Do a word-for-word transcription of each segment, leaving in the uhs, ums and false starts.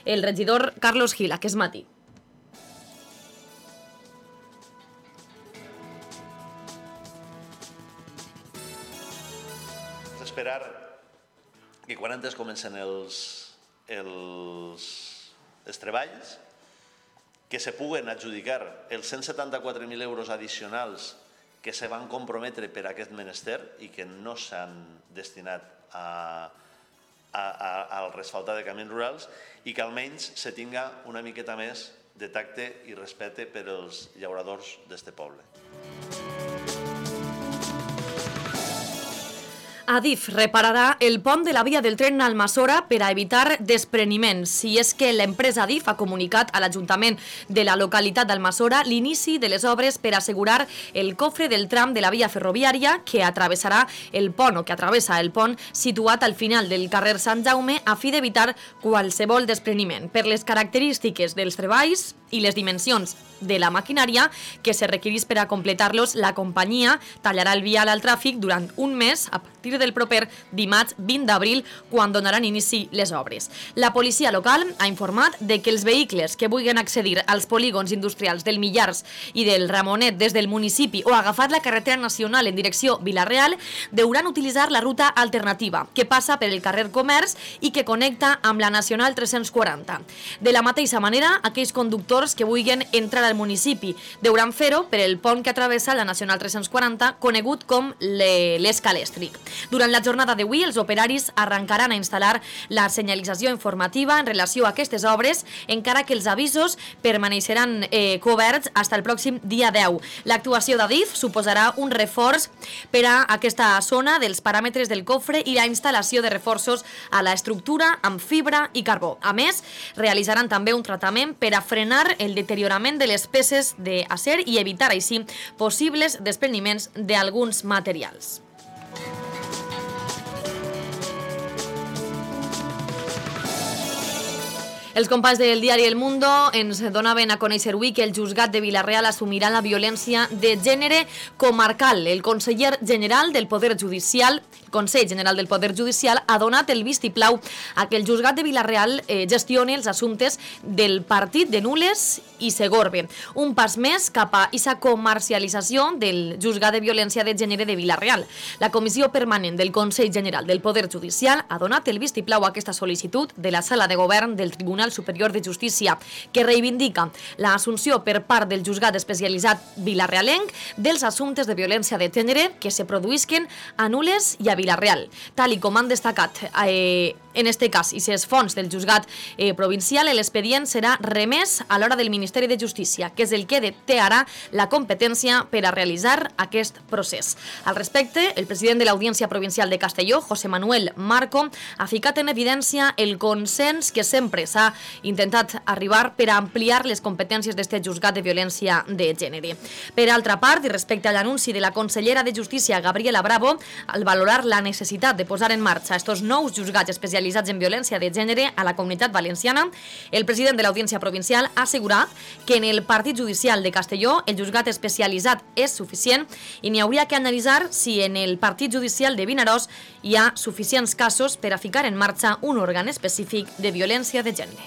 el regidor Carlos Gil aquest matí. Esperar que quan antes comencen els, els, els treballs, que se puguen adjudicar els cent setanta-quatre mil euros addicionals que se van comprometre per a aquest menester i que no s'han destinat a, a, a, al resfaltar de camins rurals i que almenys se tinga una miqueta més de tacte i respecte per als llauradors d'este poble. Adif repararà el pont de la via del tren Almassora per a evitar despreniments. I és que l'empresa Adif ha comunicat a l'Ajuntament de la localitat d'Almassora l'inici de les obres per assegurar el cofre del tram de la via ferroviària que atravessarà el pont o que atravessa el pont situat al final del carrer Sant Jaume a fi d'evitar qualsevol despreniment. Per les característiques dels treballs i les dimensions de la maquinària que se requereix per a completar-los, la companyia tallarà el vial al tràfic durant un mes a partir del proper dimarts vint d'abril, quan donaran inici les obres. La policia local ha informat de que els vehicles que vulguin accedir als polígons industrials del Millars i del Ramonet des del municipi o agafar la carretera nacional en direcció Vila-real deuran utilitzar la ruta alternativa, que passa per el carrer Comerç i que connecta amb la Nacional tres-cents quaranta. De la mateixa manera, aquells conductors que vulguin entrar al municipi deuran fer-ho per el pont que travessa la Nacional tres-cents quaranta, conegut com l'Escalèstric. Durant la jornada d'avui, els operaris arrencaran a instal·lar la senyalització informativa en relació a aquestes obres, encara que els avisos permaneixeran eh, coberts fins al pròxim dia deu. L'actuació d'Adif suposarà un reforç per a aquesta zona dels paràmetres del cofre i la instal·lació de reforços a l'estructura amb fibra i carbó. A més, realitzaran també un tractament per a frenar el deteriorament de les peces d'acer i evitar així possibles despreniments d'alguns materials. Els companys del diari El Mundo ens donaven a conèixer avui que el Juzgat de Vila-real assumirà la violència de gènere comarcal. El conseller general del Poder Judicial, el Consell General del Poder Judicial ha donat el vistiplau a que el Juzgat de Vila-real eh, gestioni els assumptes del partit de Nules i Segorbe. Un pas més cap a aquesta comercialització del Juzgat de Violència de Gènere de Vila-real. La Comissió Permanent del Consell General del Poder Judicial ha donat el vistiplau a aquesta sol·licitud de la Sala de Govern del Tribunal Superior de Justícia, que reivindica l'assumpció per part del Juzgat Especialitzat Vila-realenc dels assumptes de violència de gènere que se produïsquen a Nules i a Vila-real. Tal i com han destacat eh, en este cas i ses fonts del Juzgat eh, Provincial, l'expedient serà remès a l'hora del Ministeri de Justícia, que és el que té ara la competència per a realitzar aquest procés. Al respecte, el president de l'Audiència Provincial de Castelló, José Manuel Marco, ha ficat en evidència el consens que sempre s'ha intentat arribar per a ampliar les competències d'este Juzgat de Violència de Gènere. Per altra part, i respecte a l'anunci de la consellera de Justícia, Gabriela Bravo, al valorar la necessitat de posar en marxa estos nous juzgats especialitzats en violència de gènere a la Comunitat Valenciana, el president de l'Audiència Provincial ha assegurat que en el Partit Judicial de Castelló el juzgat especialitzat és suficient i n'hi hauria que analitzar si en el Partit Judicial de Vinaròs hi ha suficients casos per a ficar en marxa un òrgan específic de violència de gènere.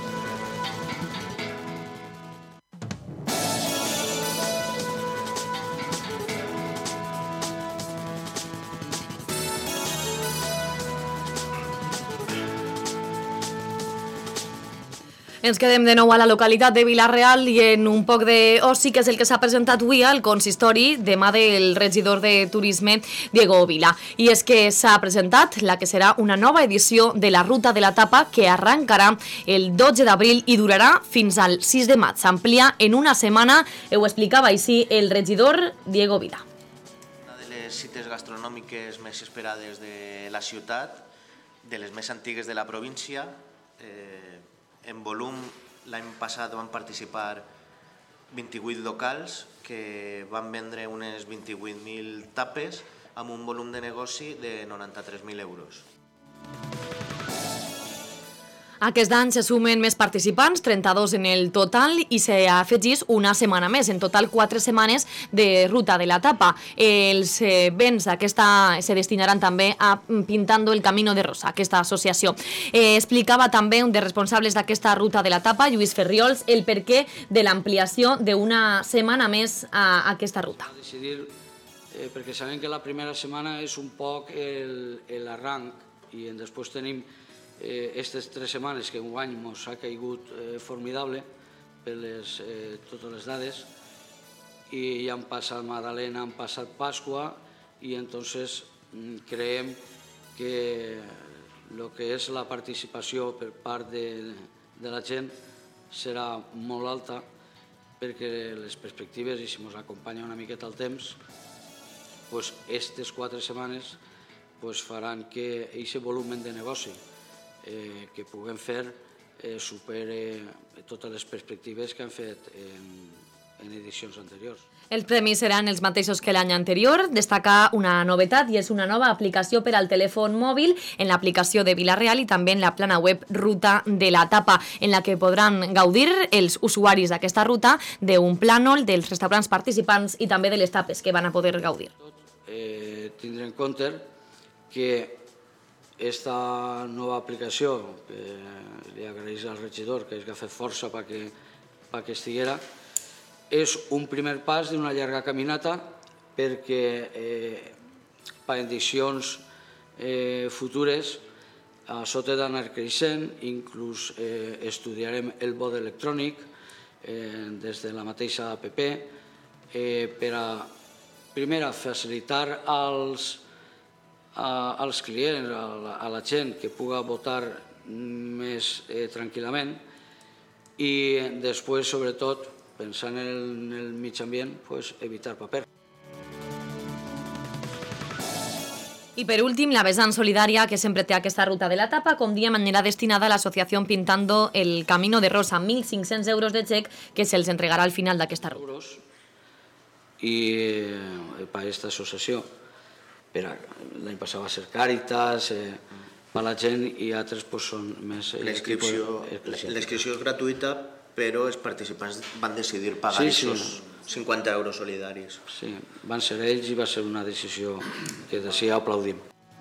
Ens quedem de nou a la localitat de Vila-real i en un poc d'oci, que és el que s'ha presentat avui al consistori demà del regidor de Turisme, Diego Vila. I és que s'ha presentat la que serà una nova edició de la Ruta de la Tapa, que arrencarà el dotze d'abril i durarà fins al sis de maig. S'amplia en una setmana, ho explicava així el regidor Diego Vila. Una de les cites gastronòmiques més esperades de la ciutat, de les més antigues de la província. eh, En volum, l'any passat van participar vint-i-vuit locals que van vendre unes vint-i-vuit mil tapes amb un volum de negoci de noranta-tres mil euros. Aquest any se sumen més participants, trenta-dos en el total, i s'ha afegit una setmana més, en total quatre setmanes de ruta de la tapa. Els eh, béns aquesta se destinaran també a Pintando el Camino de Rosa, aquesta associació. Eh, explicava també un dels responsables d'aquesta ruta de la tapa, Lluís Ferriols, el perquè de l'ampliació d'una setmana més a aquesta ruta. Decidir, eh, perquè sabem que la primera setmana és un poc l'arranc i després tenim aquestes tres setmanes que enguany ens ha caigut formidable per totes les dades i ja han passat Madalena, han passat Pasqua i entonces creiem que el que és la participació per part de la gent serà molt alta perquè les perspectives, i si ens acompanya una miqueta el temps, aquestes quatre setmanes faran que aquest volum de negoci que puguem fer superi totes les perspectives que han fet en edicions anteriors. Els premis seran els mateixos que l'any anterior. Destaca una novetat i és una nova aplicació per al telèfon mòbil en l'aplicació de Vila-real i també en la plana web Ruta de la Tapa, en la que podran gaudir els usuaris d'aquesta ruta d'un plànol, dels restaurants participants i també de les tapes que van a poder gaudir. Tindre en compte que aquesta nova aplicació, que li agraeix al regidor que hagi fet força perquè estiguera, és un primer pas d'una llarga caminata perquè per edicions futures això té d'anar creixent, inclús estudiarem el vot electrònic des de la mateixa app per a, primer, facilitar als als clients, a la gent que puga votar més tranquil·lament i després, sobretot, pensant en el mig ambient, evitar paper. I per últim, la vessant solidària que sempre té aquesta ruta de la tapa, com diem, anirà destinada a l'associació Pintando el Camino de Rosa, mil cinc-cents euros de xec que se'ls entregarà al final d'aquesta ruta. I per aquesta associació, l'any passat va ser Càritas, per la gent i altres són més... L'inscripció és gratuïta, però els participants van decidir pagar aquests cinquanta euros solidaris. Sí, van ser ells i va ser una decisió que sí aplaudim.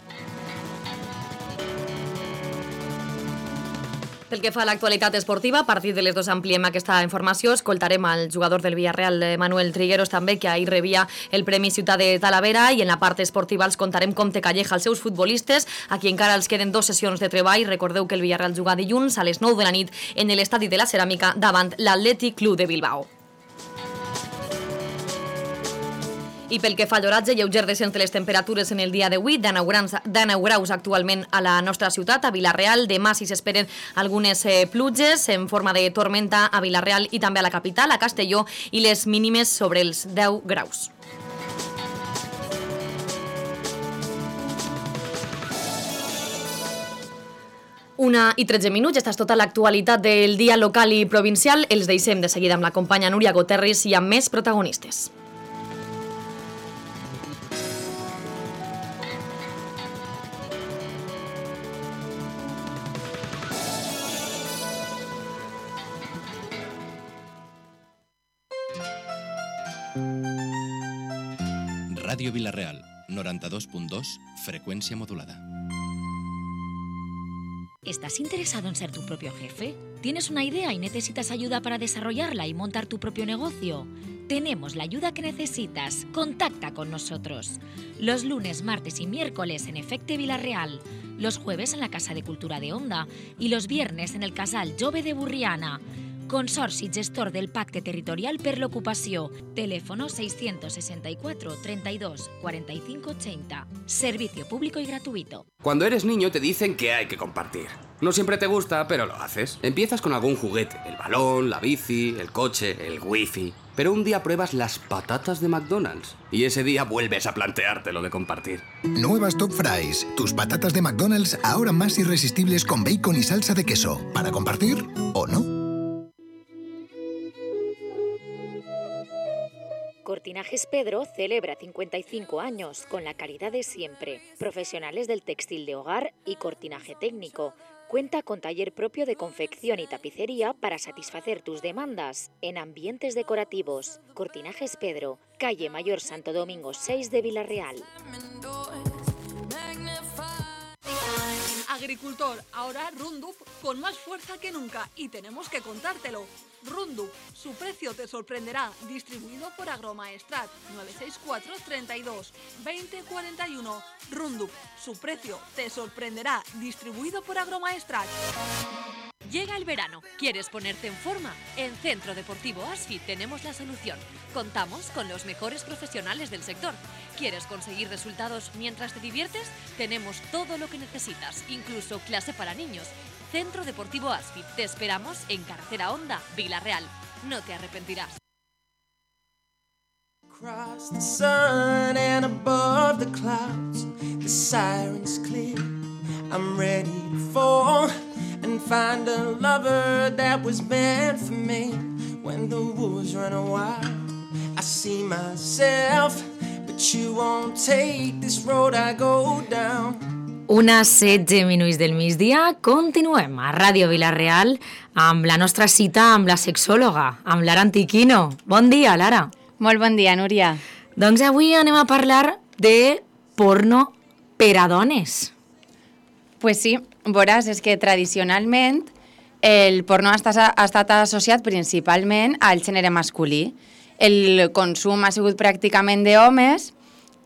Pel que fa a l'actualitat esportiva, a partir de les dues ampliem aquesta informació. Escoltarem al jugador del Villarreal, Manuel Trigueros, també, que ahir rebia el Premi Ciutat de Talavera, i en la part esportiva els contarem com té Calleja els seus futbolistes. Aquí encara els queden dues sessions de treball. Recordeu que el Villarreal juga dilluns a les nou de la nit en l'estadi de la Ceràmica davant l'Atlètic Club de Bilbao. I pel que fa al oratge, lleuger descens de les temperatures en el dia d'avui, dinou graus actualment a la nostra ciutat, a Vila-real. Demà si s'esperen algunes pluges en forma de tormenta a Vila-real i també a la capital, a Castelló, i les mínimes sobre els deu graus. Una i tretze minuts, aquesta és tota l'actualitat del dia local i provincial. Els deixem de seguida amb la companya Núria Goterris i amb més protagonistes. Radio Vila-real, noventa y dos punto dos, frecuencia modulada. ¿Estás interesado en ser tu propio jefe? ¿Tienes una idea y necesitas ayuda para desarrollarla y montar tu propio negocio? Tenemos la ayuda que necesitas. Contacta con nosotros. Los lunes, martes y miércoles en Efecte Vila-real. Los jueves en la Casa de Cultura de Onda. Y los viernes en el Casal Jove de Burriana. Consorci gestor del Pacte Territorial per l'Ocupació. Teléfono seiscientos sesenta y cuatro, treinta y dos, cuarenta y cinco, ochenta. Servicio público y gratuito. Cuando eres niño te dicen que hay que compartir. No siempre te gusta, pero lo haces. Empiezas con algún juguete, el balón, la bici, el coche, el wifi. Pero un día pruebas las patatas de McDonald's y ese día vuelves a plantearte lo de compartir. Nuevas Top Fries, tus patatas de McDonald's ahora más irresistibles con bacon y salsa de queso. ¿Para compartir o no? Cortinajes Pedro celebra cincuenta y cinco años con la calidad de siempre. Profesionales del textil de hogar y cortinaje técnico. Cuenta con taller propio de confección y tapicería para satisfacer tus demandas en ambientes decorativos. Cortinajes Pedro, calle Mayor Santo Domingo seis de Villarreal. Agricultor, ahora Roundup con más fuerza que nunca y tenemos que contártelo. Roundup, su precio te sorprenderá. Distribuido por Agromaestrat. nueve seis cuatro, treinta y dos, veinte cuarenta y uno. Roundup, su precio te sorprenderá. Distribuido por Agromaestrat. Llega el verano. ¿Quieres ponerte en forma? En Centro Deportivo Asfit tenemos la solución. Contamos con los mejores profesionales del sector. ¿Quieres conseguir resultados mientras te diviertes? Tenemos todo lo que necesitas, incluso clase para niños. Centro Deportivo Asfit. Te esperamos en Carretera Honda, Villarreal. No te arrepentirás. Across the sun and above the clouds, the sirens clear. I'm ready to fall and find a lover that was meant for me. When the wolves run wild, I see myself, but you won't take this road I go down. Unes setze minuts del migdia, continuem a Ràdio Villarreal amb la nostra cita amb la sexòloga, amb Lara Antiquino. Bon dia, Lara. Molt bon dia, Núria. Doncs avui anem a parlar de porno per a dones. Pues sí, veuràs, és que tradicionalment el porno ha estat, ha estat associat principalment al gènere masculí. El consum ha sigut pràcticament d'homes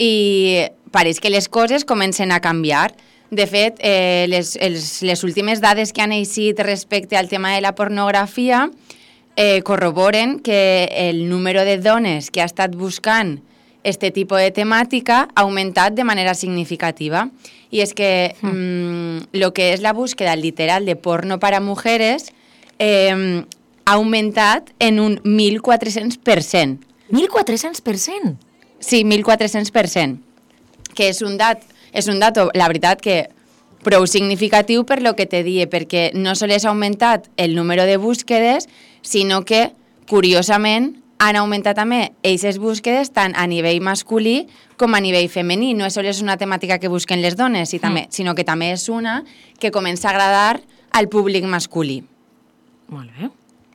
i pareix que les coses comencen a canviar. De fet, eh, les, els, les últimes dades que han eixit respecte al tema de la pornografia eh, corroboren que el número de dones que ha estat buscant este tipus de temàtica ha augmentat de manera significativa. Y es que mm. mmm, lo que es la búsqueda literal de porno para mujeres eh, ha aumentat en un mil quatre-cents per cent. mil quatre-cents per cent? Sí, mil quatre-cents per cent. Que és un dat, és un dato, la veritat, que prou significatiu per lo que te die, perquè no sols ha augmentat el número de búsquedes, sinó que, curiosament, han augmentat també aquestes búsquedes tant a nivell masculí com a nivell femení. No és només una temàtica que busquen les dones, i també, mm. sinó que també és una que comença a agradar al públic masculí. Molt bé.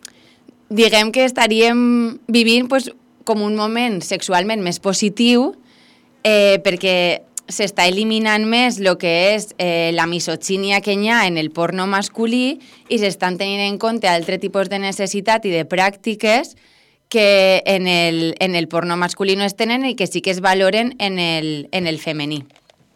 Diguem que estaríem vivint pues, com un moment sexualment més positiu eh, perquè s'està eliminant més el que és eh, la misogínia que hi ha en el porno masculí i s'estan tenint en compte altres tipus de necessitat i de pràctiques que en el, en el porno masculí no es tenen i que sí que es valoren en el, en el femení.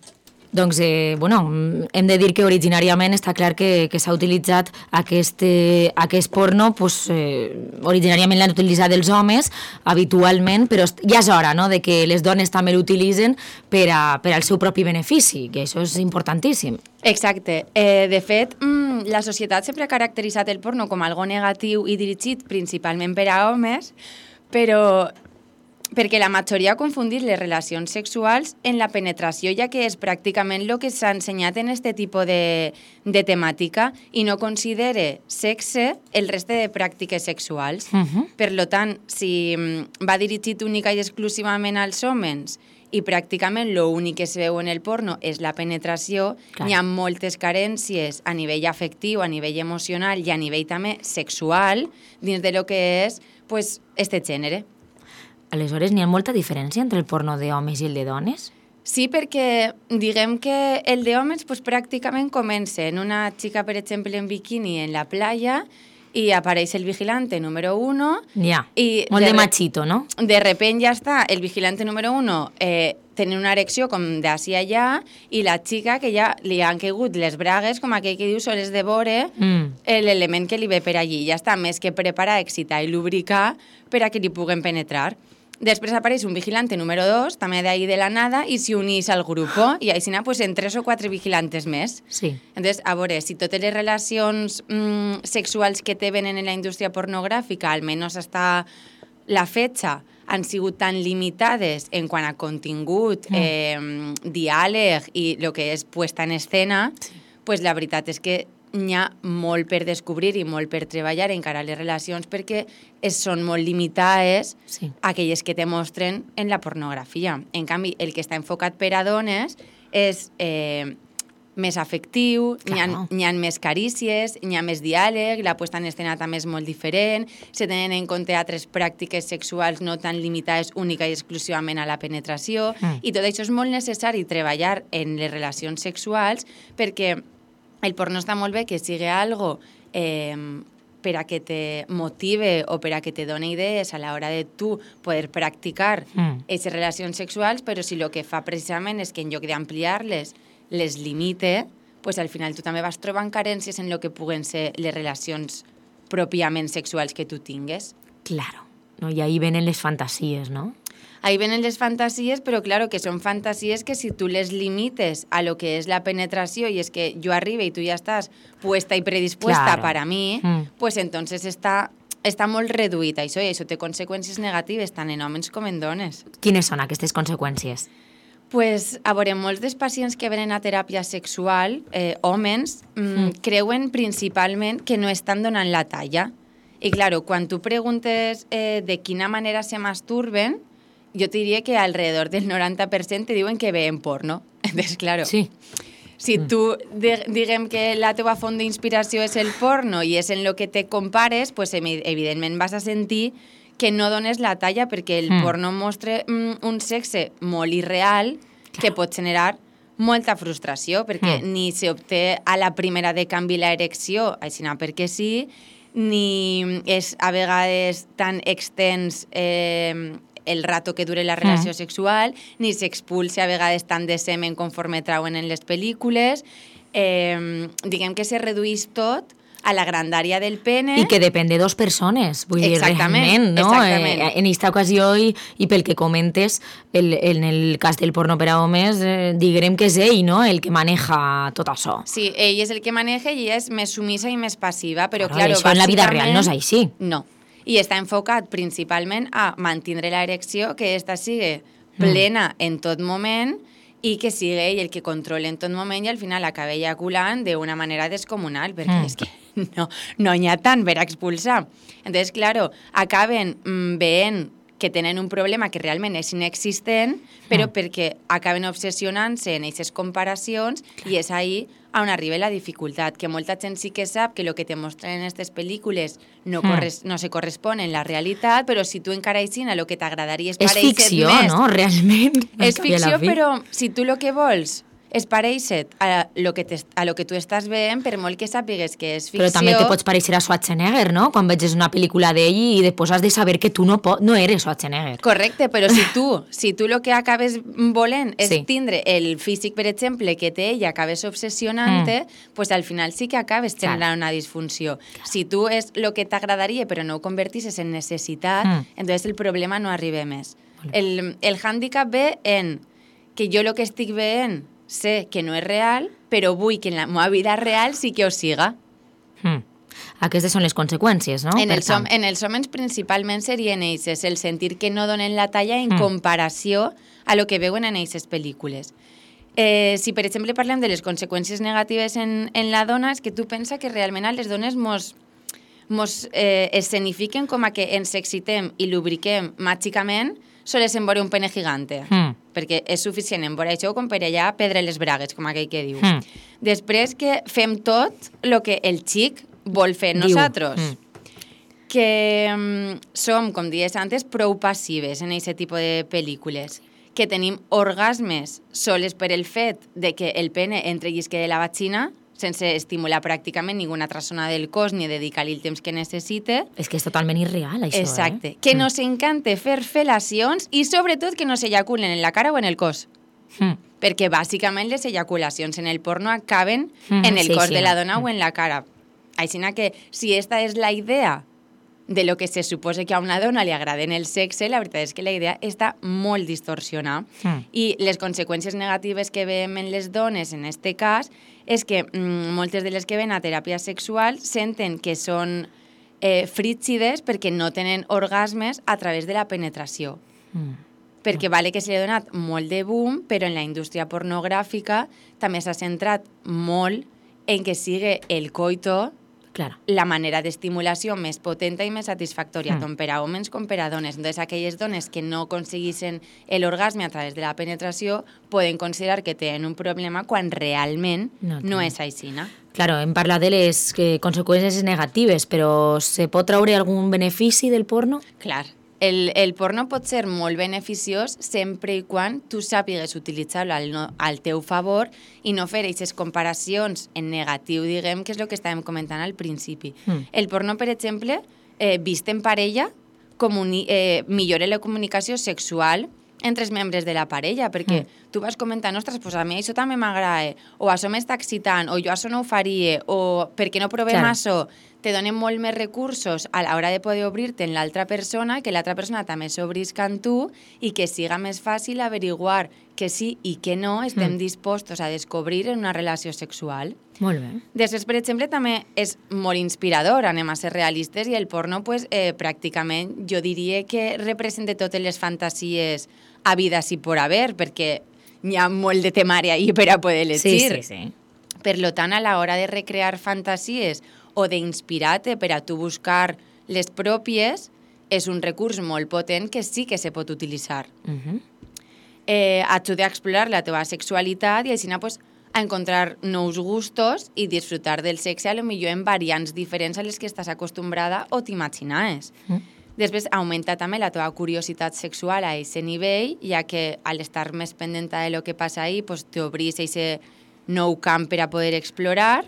Doncs, eh, bueno, hem de dir que originàriament està clar que, que s'ha utilitzat aquest, eh, aquest porno, pues, eh, originàriament l'han utilitzat els homes habitualment, però ja és hora, no?, de que les dones també l'utilitzen per, a, per al seu propi benefici, que això és importantíssim. Exacte. Eh, de fet, mmm, la societat sempre ha caracteritzat el porno com algo negatiu i dirigit principalment per a homes, però perquè la majoria ha confundit les relacions sexuals en la penetració, ja que és pràcticament el que s'ha ensenyat en aquest tipus de, de temàtica i no considere sexe el reste de pràctiques sexuals. Uh-huh. Per tant, si va dirigit única i exclusivament als homes i pràcticament l'únic que es veu en el porno és la penetració, clar, hi ha moltes carències a nivell afectiu, a nivell emocional i a nivell també sexual dins de lo que és pues, este gènere. Aleshores, n'hi ha molta diferència entre el porno d'homes i el de dones? Sí, perquè diguem que el d'homes pues, pràcticament comença en una xica, per exemple, en biquini en la playa i apareix el vigilante número uno. Ja, molt de, de machito, no? De repente ja està el vigilante número uno eh, tenint una erecció com d'ací allà i la xica que ja li han caigut les bragues, com aquell que diu, sols de veure mm. l'element que li ve per allí. Ja està més que preparar, excitar i lubricar per a que li puguen penetrar. Després apareix un vigilante número dos, també d'ahí de la nada, i s'hi unís al grup. I així n'hi ha pues, en tres o quatre vigilantes més. Sí. Entonces, a veure, si totes les relacions mmm, sexuals que te venen en la indústria pornogràfica, almenys hasta la fetxa, han sigut tan limitades en quant a contingut, mm. eh, diàleg i el que és puesta en escena, sí. pues la veritat és que n'hi ha molt per descobrir i molt per treballar encara les relacions perquè es són molt limitades sí. aquelles que te mostren en la pornografia. En canvi, el que està enfocat per a dones és eh, més afectiu, n'hi ha, Claro. n'hi ha més carícies, n'hi ha més diàleg, la puesta en escena també és molt diferent, se tenen en compte altres pràctiques sexuals no tan limitades única i exclusivament a la penetració, Mm. i tot això és molt necessari treballar en les relacions sexuals perquè el porno està molt bé que sigui algo eh, per a que te motive o per a que te doni idees a l'hora de tu poder practicar Mm. aquestes relacions sexuals, però si el que fa precisament és que en lloc d'ampliar-les, les limite, pues al final tu també vas trobant carències en el que puguen ser les relacions pròpiament sexuals que tu tingues. Claro. No, y ahí vienen las fantasías, ¿no? Ahí vienen les fantasies, però claro, que són fantasies que si tu les limites a lo que és la penetració i és que jo arribe i tu ja estàs puesta i predispuesta Claro. para mí, Mm. pues entonces està, està molt reduït això i això té conseqüències negatives tant en homes com en dones. Quines són aquestes conseqüències? Pues, a veure, molts dels pacients que venen a teràpia sexual, eh, homes, mm, Mm. creuen principalment que no estan donant la talla. I, claro, quan tu preguntes eh, de quina manera se masturben, jo te diria que alrededor del noranta per cent te diuen que veuen porno. Entonces, claro, Sí. si tu, de, diguem que la teva font d'inspiració és el porno i és en lo que te compares, pues evi- evidentment vas a sentir que no dones la talla perquè el Mm. porno mostra mm, un sexe molt irreal que pot generar molta frustració perquè Mm. ni se obté a la primera de canvi la erecció, així no perquè sí, ni és a vegades tan extens eh, el rato que dure la relació Mm. sexual, ni s'expulsa a vegades tant de semen conforme trauen en les pel·lícules. Eh, diguem que se reduís tot a la grandària del pene. I que depèn de dos persones, vull dir, Exactament, realment, no? exactament. Eh, en aquesta ocasió, i, i pel que comentes, el, en el cas del porno per a homes, eh, diguem que és ell, no?, el que maneja tot això. Sí, ell és el que maneja i ella és més sumisa i més passiva, però Claro, claro, això en la vida bàsicament, real no és així. No. I està enfocat principalment a mantenir la erecció, que esta sigui plena mm. en tot moment i que sigui ell el que controla en tot moment i al final acaba ejaculant d'una manera descomunal, perquè Mm. és que no, no n'hi ha tant per expulsar. Entonces, claro, acaben mm, veient que tenen un problema que realment és inexistent, però Mm. perquè acaben obsessionant-se en aquestes comparacions i és ahí on arriba la dificultat, que molta gent sí que sap que el que te mostren en aquestes pel·lícules no, Mm. corres, no se correspon en la realitat, però si tu encara així el que t'agradaria és És parèixer ficció, més. no?, realment. És al cap i a la ficció, fi. però si tu el que vols és parèixer a lo que, te, a lo que tu estàs veient, per molt que sàpigues que és ficció... Però també te pots pareixer a Schwarzenegger, no?, quan veges una pel·lícula d'ell i després has de saber que tu no, po no eres Schwarzenegger. Correcte, però si tu si tu el que acabes volent és Sí. tindre el físic, per exemple, que té ell i acabes obsessionant-te, mm. pues al final sí que acabes generant una disfunció. Si tu és el que t'agradaria però no ho convertisses en necessitat, Mm. entonces el problema no arriba més. El, el hàndicap ve en que jo el que estic veient sé que no és real, però vull que en la meva vida real sí que ho siga. Mm. Aquestes són les conseqüències, no? En, Per els, hom- tant. en els homes principalment serien ells, és el sentir que no donen la talla en Mm. comparació a lo que veuen en aquestes pel·lícules. Eh, si, per exemple, parlem de les conseqüències negatives en, en la dona, és que tu pensa que realment a les dones mos, mos eh, escenifiquen com a que ens excitem i lubriquem màgicament sols en veure un pene gigante. Mm. Perquè és suficient en veure això com per allà perdre les bragues, com aquell que diu. Mm. Després que fem tot el que el xic vol fer en Diu. nosaltres. Mm. Que mm, som, com dies antes, prou passives en aquest tipus de pel·lícules. Que tenim orgasmes soles per el fet de que el pene entre i es quede la vagina, sense estimular pràcticament ninguna altra zona del cos ni dedicar-li el temps que necessite. És que és totalment irreal, això, Exacte. eh? Que nos encanta fer fel·lacions i, sobretot, que no s'ejaculen en la cara o en el cos. Mm. Perquè, bàsicament, les ejaculacions en el porno acaben Mm, en el sí, cos sí, de la no. dona o en la cara. Així que, si esta és la idea de lo que se suposa que a una dona li agrada en el sexe, la veritat és que la idea està molt distorsionada. Mm. I les conseqüències negatives que veiem en les dones, en este cas, és que mm, moltes de les que ven a teràpia sexual senten que són eh, frígides perquè no tenen orgasmes a través de la penetració. Mm. Perquè vale que se li ha donat molt de boom, però en la indústria pornogràfica també s'ha centrat molt en que sigui el coito Claro. la manera d'estimulació més potenta i més satisfactòria, Mm. tant per a homes com per a dones. Entonces, aquelles dones que no aconseguissin l'orgasme a través de la penetració poden considerar que tenen un problema quan realment No no, té. és aixina. Claro, hem parlat de les eh, conseqüències negatives, però se pot treure algun benefici del porno? Clar. El, el porno pot ser molt beneficiós sempre i quan tu sàpigues utilitzar-lo al, no, al teu favor i no fer aquestes comparacions en negatiu, diguem, que és el que estàvem comentant al principi. Mm. El porno, per exemple, eh, vist en parella, comuni eh, millora la comunicació sexual entre els membres de la parella, perquè mm. tu vas comentant, ostres, pues a mi això també m'agrada, o això m'està excitant, o jo això no ho faria, o per què no provem Claro. això? Te donen molt més recursos a l'hora de poder obrir-te en l'altra persona, que l'altra persona també s'obrisca en tu i que siga més fàcil averiguar que sí i que no estem Mm. dispostos a descobrir en una relació sexual. Molt bé. Després, per exemple, també és molt inspirador, anem a ser realistes, i el porno, pues, eh, pràcticament, jo diria que representa totes les fantasies habides i por haver, perquè hi ha molt de temari ahí per a poder Sí, elegir. sí, sí. Per lo tant, a l'hora de recrear fantasies o d'inspirar-te per a tu buscar les pròpies, és un recurs molt potent que sí que se pot utilitzar. Mhm. Eh, ajuda a explorar la teva sexualitat i així pues, a encontrar nous gustos i disfrutar del sexe a lo millor en variants diferents a les que estàs acostumbrada o t'imaginaves. Mm. Després augmenta també la teva curiositat sexual a aquest nivell, ja que al estar més pendenta de lo que passa ahí, pues, t'obrís aquest nou camp per a poder explorar.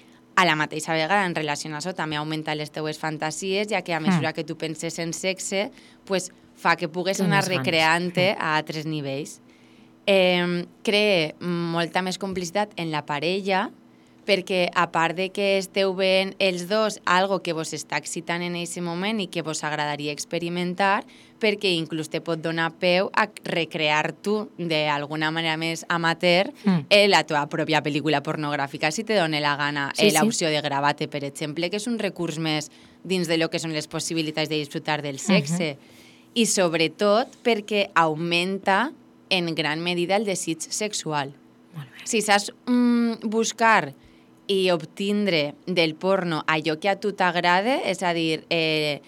A la mateixa vegada, en relació a això, també augmenta les teues fantasies, ja que a mesura Mm. que tu penses en sexe, pues, fa que pugues Tens anar més ganes. recreant-te a altres nivells. Eh, crea molta més complicitat en la parella, perquè a part de que esteu veient els dos algo que vos està excitant en aquest moment i que vos agradaria experimentar, perquè inclús te pot donar peu a recrear tu d'alguna manera més amateur Mm. en la teva pròpia pel·lícula pornogràfica, si te dona la gana, Sí, eh, l'opció sí. de gravar-te, per exemple, que és un recurs més dins de lo que són les possibilitats de disfrutar del sexe. I sobretot perquè augmenta en gran medida el desig sexual. Si saps mm, buscar i obtindre del porno allò que a tu t'agrada, és a dir, eh,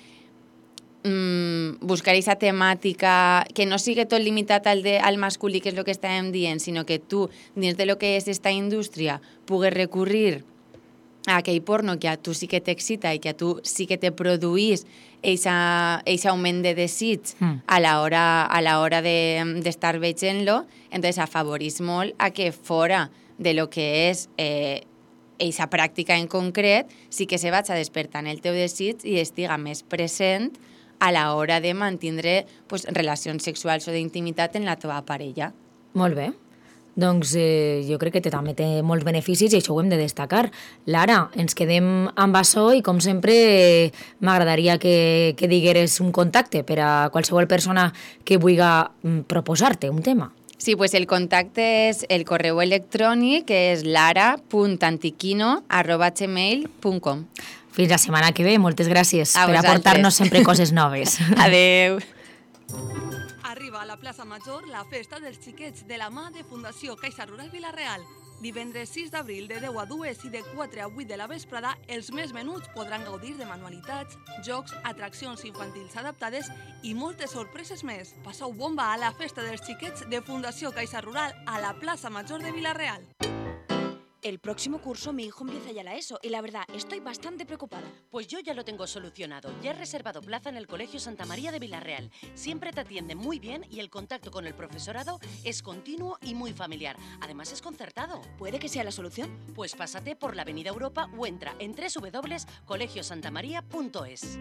mm, buscar aquesta temàtica que no sigui tot limitat al, de, al masculí, que és el que estàvem dient, sinó que tu, dins de lo que és esta indústria, pugues recurrir a aquell porno que a tu sí que t'excita i que a tu sí que te produís aquest augment de desig Mm. a l'hora a l'hora d'estar de, veient-lo, entonces afavorís molt a que fora de lo que és eh, aquesta pràctica en concret, sí que se vaig a despertar en el teu desig i estiga més present a l'hora de mantindre pues, relacions sexuals o d'intimitat en la teva parella. Molt bé. Doncs eh, jo crec que té, també té molts beneficis i això ho hem de destacar. Lara, ens quedem amb això i com sempre eh, m'agradaria que, que digueres un contacte per a qualsevol persona que vulgui mm, proposar-te un tema. Sí, pues el contacte és el correu electrònic, que és lara punt antiquino arroba gmail punt com. Fins la setmana que ve. Moltes gràcies A per vosaltres. aportar-nos sempre coses noves. Adeu. Arriba a la plaça Major la festa dels xiquets de la mà de Fundació Caixa Rural Vila-real. Divendres sis d'abril de deu a dues i de quatre a vuit de la vesprada, els més menuts podran gaudir de manualitats, jocs, atraccions infantils adaptades i moltes sorpreses més. Passeu bomba a la festa dels xiquets de Fundació Caixa Rural a la plaça Major de Vila-real. El próximo curso mi hijo empieza ya la ESO y la verdad estoy bastante preocupada. Pues yo ya lo tengo solucionado. Ya he reservado plaza en el Colegio Santa María de Villarreal. Siempre te atienden muy bien y el contacto con el profesorado es continuo y muy familiar. Además es concertado. ¿Puede que sea la solución? Pues pásate por la Avenida Europa o entra en doble u doble u doble u punto colegio santa maría punto es.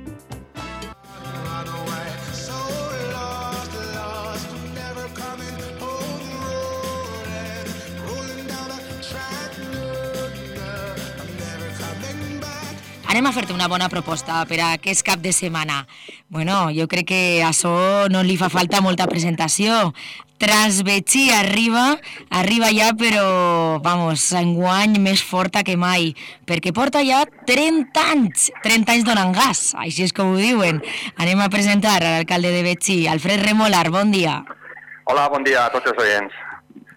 Anem a fer-te una bona proposta per a aquest cap de setmana. Bueno, jo crec que a això no li fa falta molta presentació. Transvetxí arriba, arriba ja, però, vamos, enguany més forta que mai, perquè porta ja trenta anys, trenta anys donant gas, així és com ho diuen. Anem a presentar a l'alcalde de Betxí, Alfred Remolar, bon dia. Hola, bon dia a tots els oients.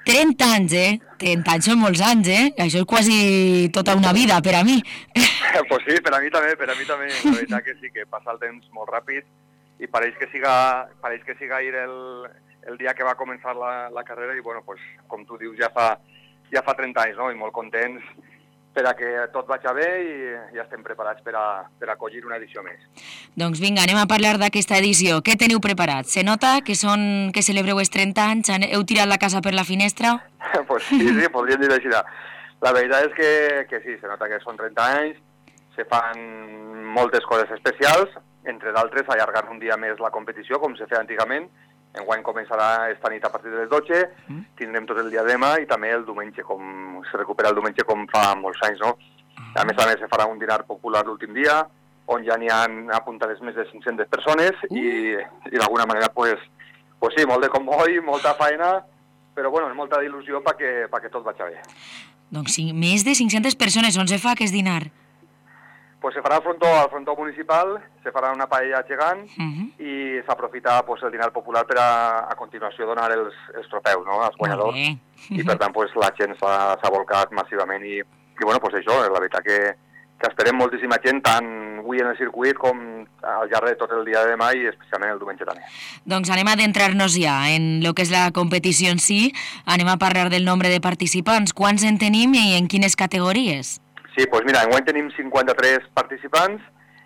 trenta anys, eh? trenta anys són molts anys, eh? Això és quasi tota una vida per a mi. Pues sí, per a mi també, per a mi també. La veritat que sí, que passa el temps molt ràpid i pareix que siga, pareix que siga ahir el, el dia que va començar la, la carrera i, bueno, pues, com tu dius, ja fa, ja fa trenta anys, no? I molt contents per a que tot vagi bé i ja estem preparats per a, per a acollir una edició més. Doncs vinga, anem a parlar d'aquesta edició. Què teniu preparat? Se nota que són que celebreu els trenta anys? Heu tirat la casa per la finestra? Pues sí, sí, podríem dir així. La veritat és que, que sí, se nota que són trenta anys, se fan moltes coses especials, entre d'altres allargar un dia més la competició, com se feia antigament. Enguany començarà esta nit a partir de les dotze, mm. tindrem tot el dia demà i també el diumenge, com se recupera el diumenge com fa molts anys, no? A més a més, se farà un dinar popular l'últim dia, on ja n'hi ha apuntades més de cinc-centes persones mm. i, i d'alguna manera, pues, pues sí, molt de comboi, molta feina, però bueno, molta il·lusió perquè pa que tot vagi bé. Doncs sí, més de cinc-centes persones, on se fa aquest dinar? Pues se farà al frontó, al frontó municipal, se farà una paella gegant uh-huh. i s'aprofita pues, el dinar popular per a, a continuació donar els, els trofeus, no?, als guanyadors. Uh-huh. I per tant pues, la gent s'ha volcat massivament i, i bueno, pues això, la veritat que, que esperem moltíssima gent, tant avui en el circuit com al llarg de tot el dia de demà i especialment el diumenge també. Doncs anem a adentrar-nos ja en el que és la competició en si, anem a parlar del nombre de participants, quants en tenim i en quines categories? Sí, doncs mira, enguany tenim cinquanta-tres participants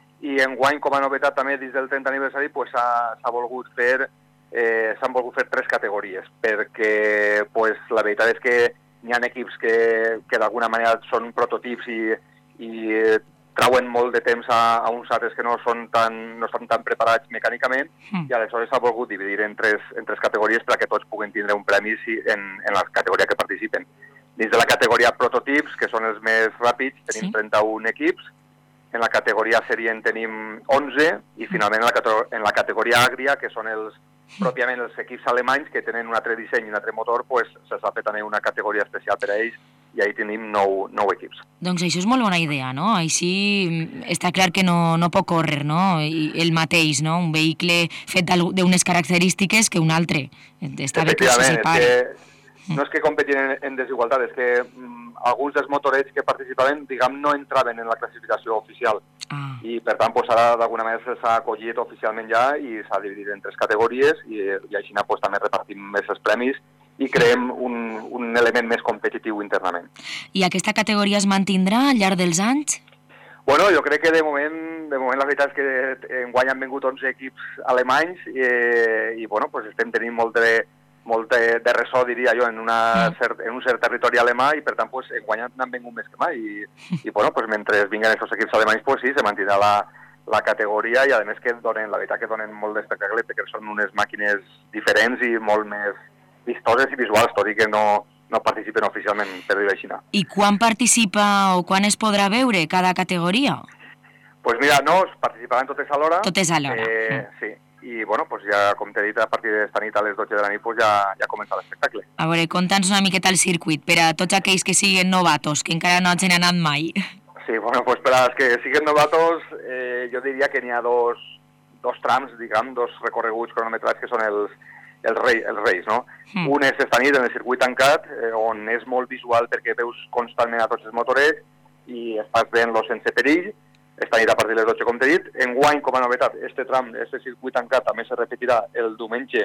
i enguany, com a novetat també dins del trenta aniversari, pues, s'ha volgut fer eh, s'han volgut fer tres categories, perquè pues, la veritat és que hi ha equips que, que d'alguna manera són prototips i, i trauen molt de temps a, a uns altres que no, són tan, no estan tan preparats mecànicament mm. i aleshores s'ha volgut dividir en tres, en tres categories perquè tots puguen tindre un premi si, en, en la categoria que participen. Dins de la categoria prototips, que són els més ràpids, tenim sí. trenta-un equips. En la categoria sèrie en tenim onze i finalment en la, en la categoria àgria, que són els, pròpiament els equips alemanys que tenen un altre disseny i un altre motor, pues, se s'ha fet també una categoria especial per a ells i ahí tenim nou, nou equips. Doncs això és molt bona idea, no? Així està clar que no, no pot córrer, no? I el mateix, no? Un vehicle fet d'unes característiques que un altre. Està bé que se separe. No és que competin en, en desigualtat, és que mm, alguns dels motorets que participaven, diguem, no entraven en la classificació oficial. Ah. I, per tant, pues, ara d'alguna manera s'ha acollit oficialment ja i s'ha dividit en tres categories i, i així pues, també repartim més els premis i creem un, un element més competitiu internament. I aquesta categoria es mantindrà al llarg dels anys? Bueno, jo crec que de moment, de moment la veritat és que enguany han vingut onze equips alemanys i, i bueno, pues, estem tenint molt de molt de, de ressò, diria jo, en, una cert, en un cert territori alemà i, per tant, pues, enguany n'han vingut més que mai. I, i bueno, pues, mentre vinguen aquests equips alemanys, pues, sí, se mantindrà la, la categoria i, a més, que donen, la veritat que donen molt d'espectacle perquè són unes màquines diferents i molt més vistoses i visuals, tot i que no, no participen oficialment, per dir-ho així. I quan participa o quan es podrà veure cada categoria? Doncs pues mira, no, participaran totes alhora. Totes alhora. Eh, sí. I, bueno, pues ja, com t'he dit, a partir d'esta nit a les dotze de la nit pues ja, ja comença l'espectacle. A veure, conta'ns una miqueta el circuit per a tots aquells que siguen novatos, que encara no hagin anat mai. Sí, bueno, pues per als que siguen novatos, eh, jo diria que n'hi ha dos, dos trams, diguem, dos recorreguts cronometrats que són els, els, rei, els reis, no? Mm. Un és esta nit en el circuit tancat, eh, on és molt visual perquè veus constantment a tots els motorets i estàs veient-los sense perill. Esta nit a partir de les dotze, com t'he dit. Enguany, com a novetat, este tram, este circuit tancat, també se repetirà el diumenge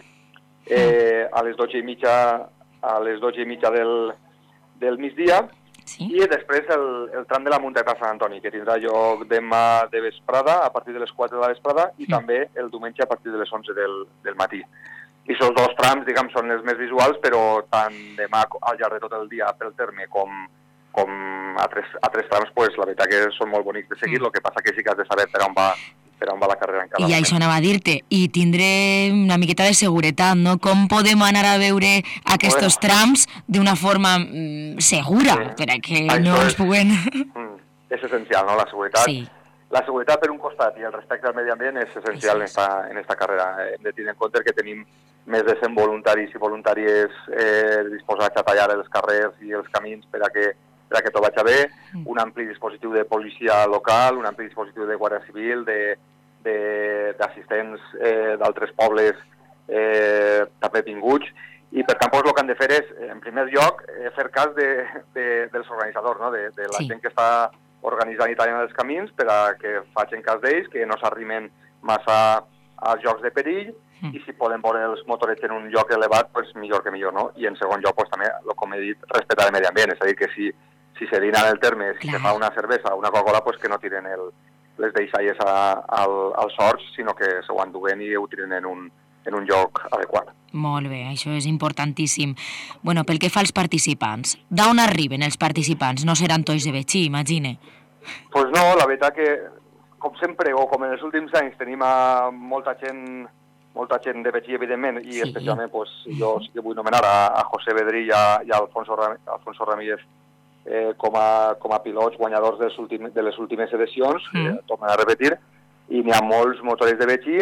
eh, a les dotze i mitja, a les dotze i mitja del, del migdia. Sí. I després el, el tram de la muntanya de Sant Antoni, que tindrà lloc demà de vesprada, a partir de les quatre de la vesprada, i mm. també el diumenge a partir de les onze del, del matí. I aquests dos trams, diguem, són els més visuals, però tant demà al llarg de tot el dia pel terme com com a tres, a tres trams, pues, la veritat que són molt bonics de seguir, el mm. que passa que sí que has de saber per on va, per on va la carrera en cada I moment. això anava a dir-te, i tindré una miqueta de seguretat, no? Com podem anar a veure aquests bueno. trams d'una forma mm, segura, sí. per a que això no ens puguen... Mm, és essencial, no?, la seguretat. Sí. La seguretat per un costat i el respecte al medi ambient és essencial en esta, en esta carrera. Hem de tenir en compte que tenim més de cent voluntaris i voluntàries eh, disposats a tallar els carrers i els camins per a que per a que tot vagi bé, un ampli dispositiu de policia local, un ampli dispositiu de Guàrdia Civil, d'assistents eh, d'altres pobles eh, també vinguts, i per tant pues, el que han de fer és, en primer lloc, eh, fer cas de, de, dels organitzadors, no? de, de la sí. gent que està organitzant i tallant els camins per a que facin cas d'ells, que no s'arrimen massa als jocs de perill, mm. i si poden veure els motorets en un lloc elevat, pues, millor que millor, no? I en segon lloc, pues, també, com he dit, respectar el medi ambient, és a dir, que si, si se dina en el terme, si Clar. se fa una cervesa o una Coca-Cola, pues, que no tiren el, les deixalles a, al, als horts, sinó que s'ho enduguen i ho tiren en un, en un lloc adequat. Molt bé, això és importantíssim. Bueno, pel que fa als participants, d'on arriben els participants? No seran tots de Betxí, imagine. Pues no, la veritat que, com sempre, o com en els últims anys, tenim a molta gent, molta gent de Betxí, evidentment, i sí. especialment pues, jo sí que vull nomenar a, a José Bedrí i a, i a Alfonso, Ram, Alfonso Ramírez eh, com, a, com a pilots guanyadors dels últim, de les últimes edicions, mm. eh, tornen a repetir, i n'hi ha molts motorets de Betxí,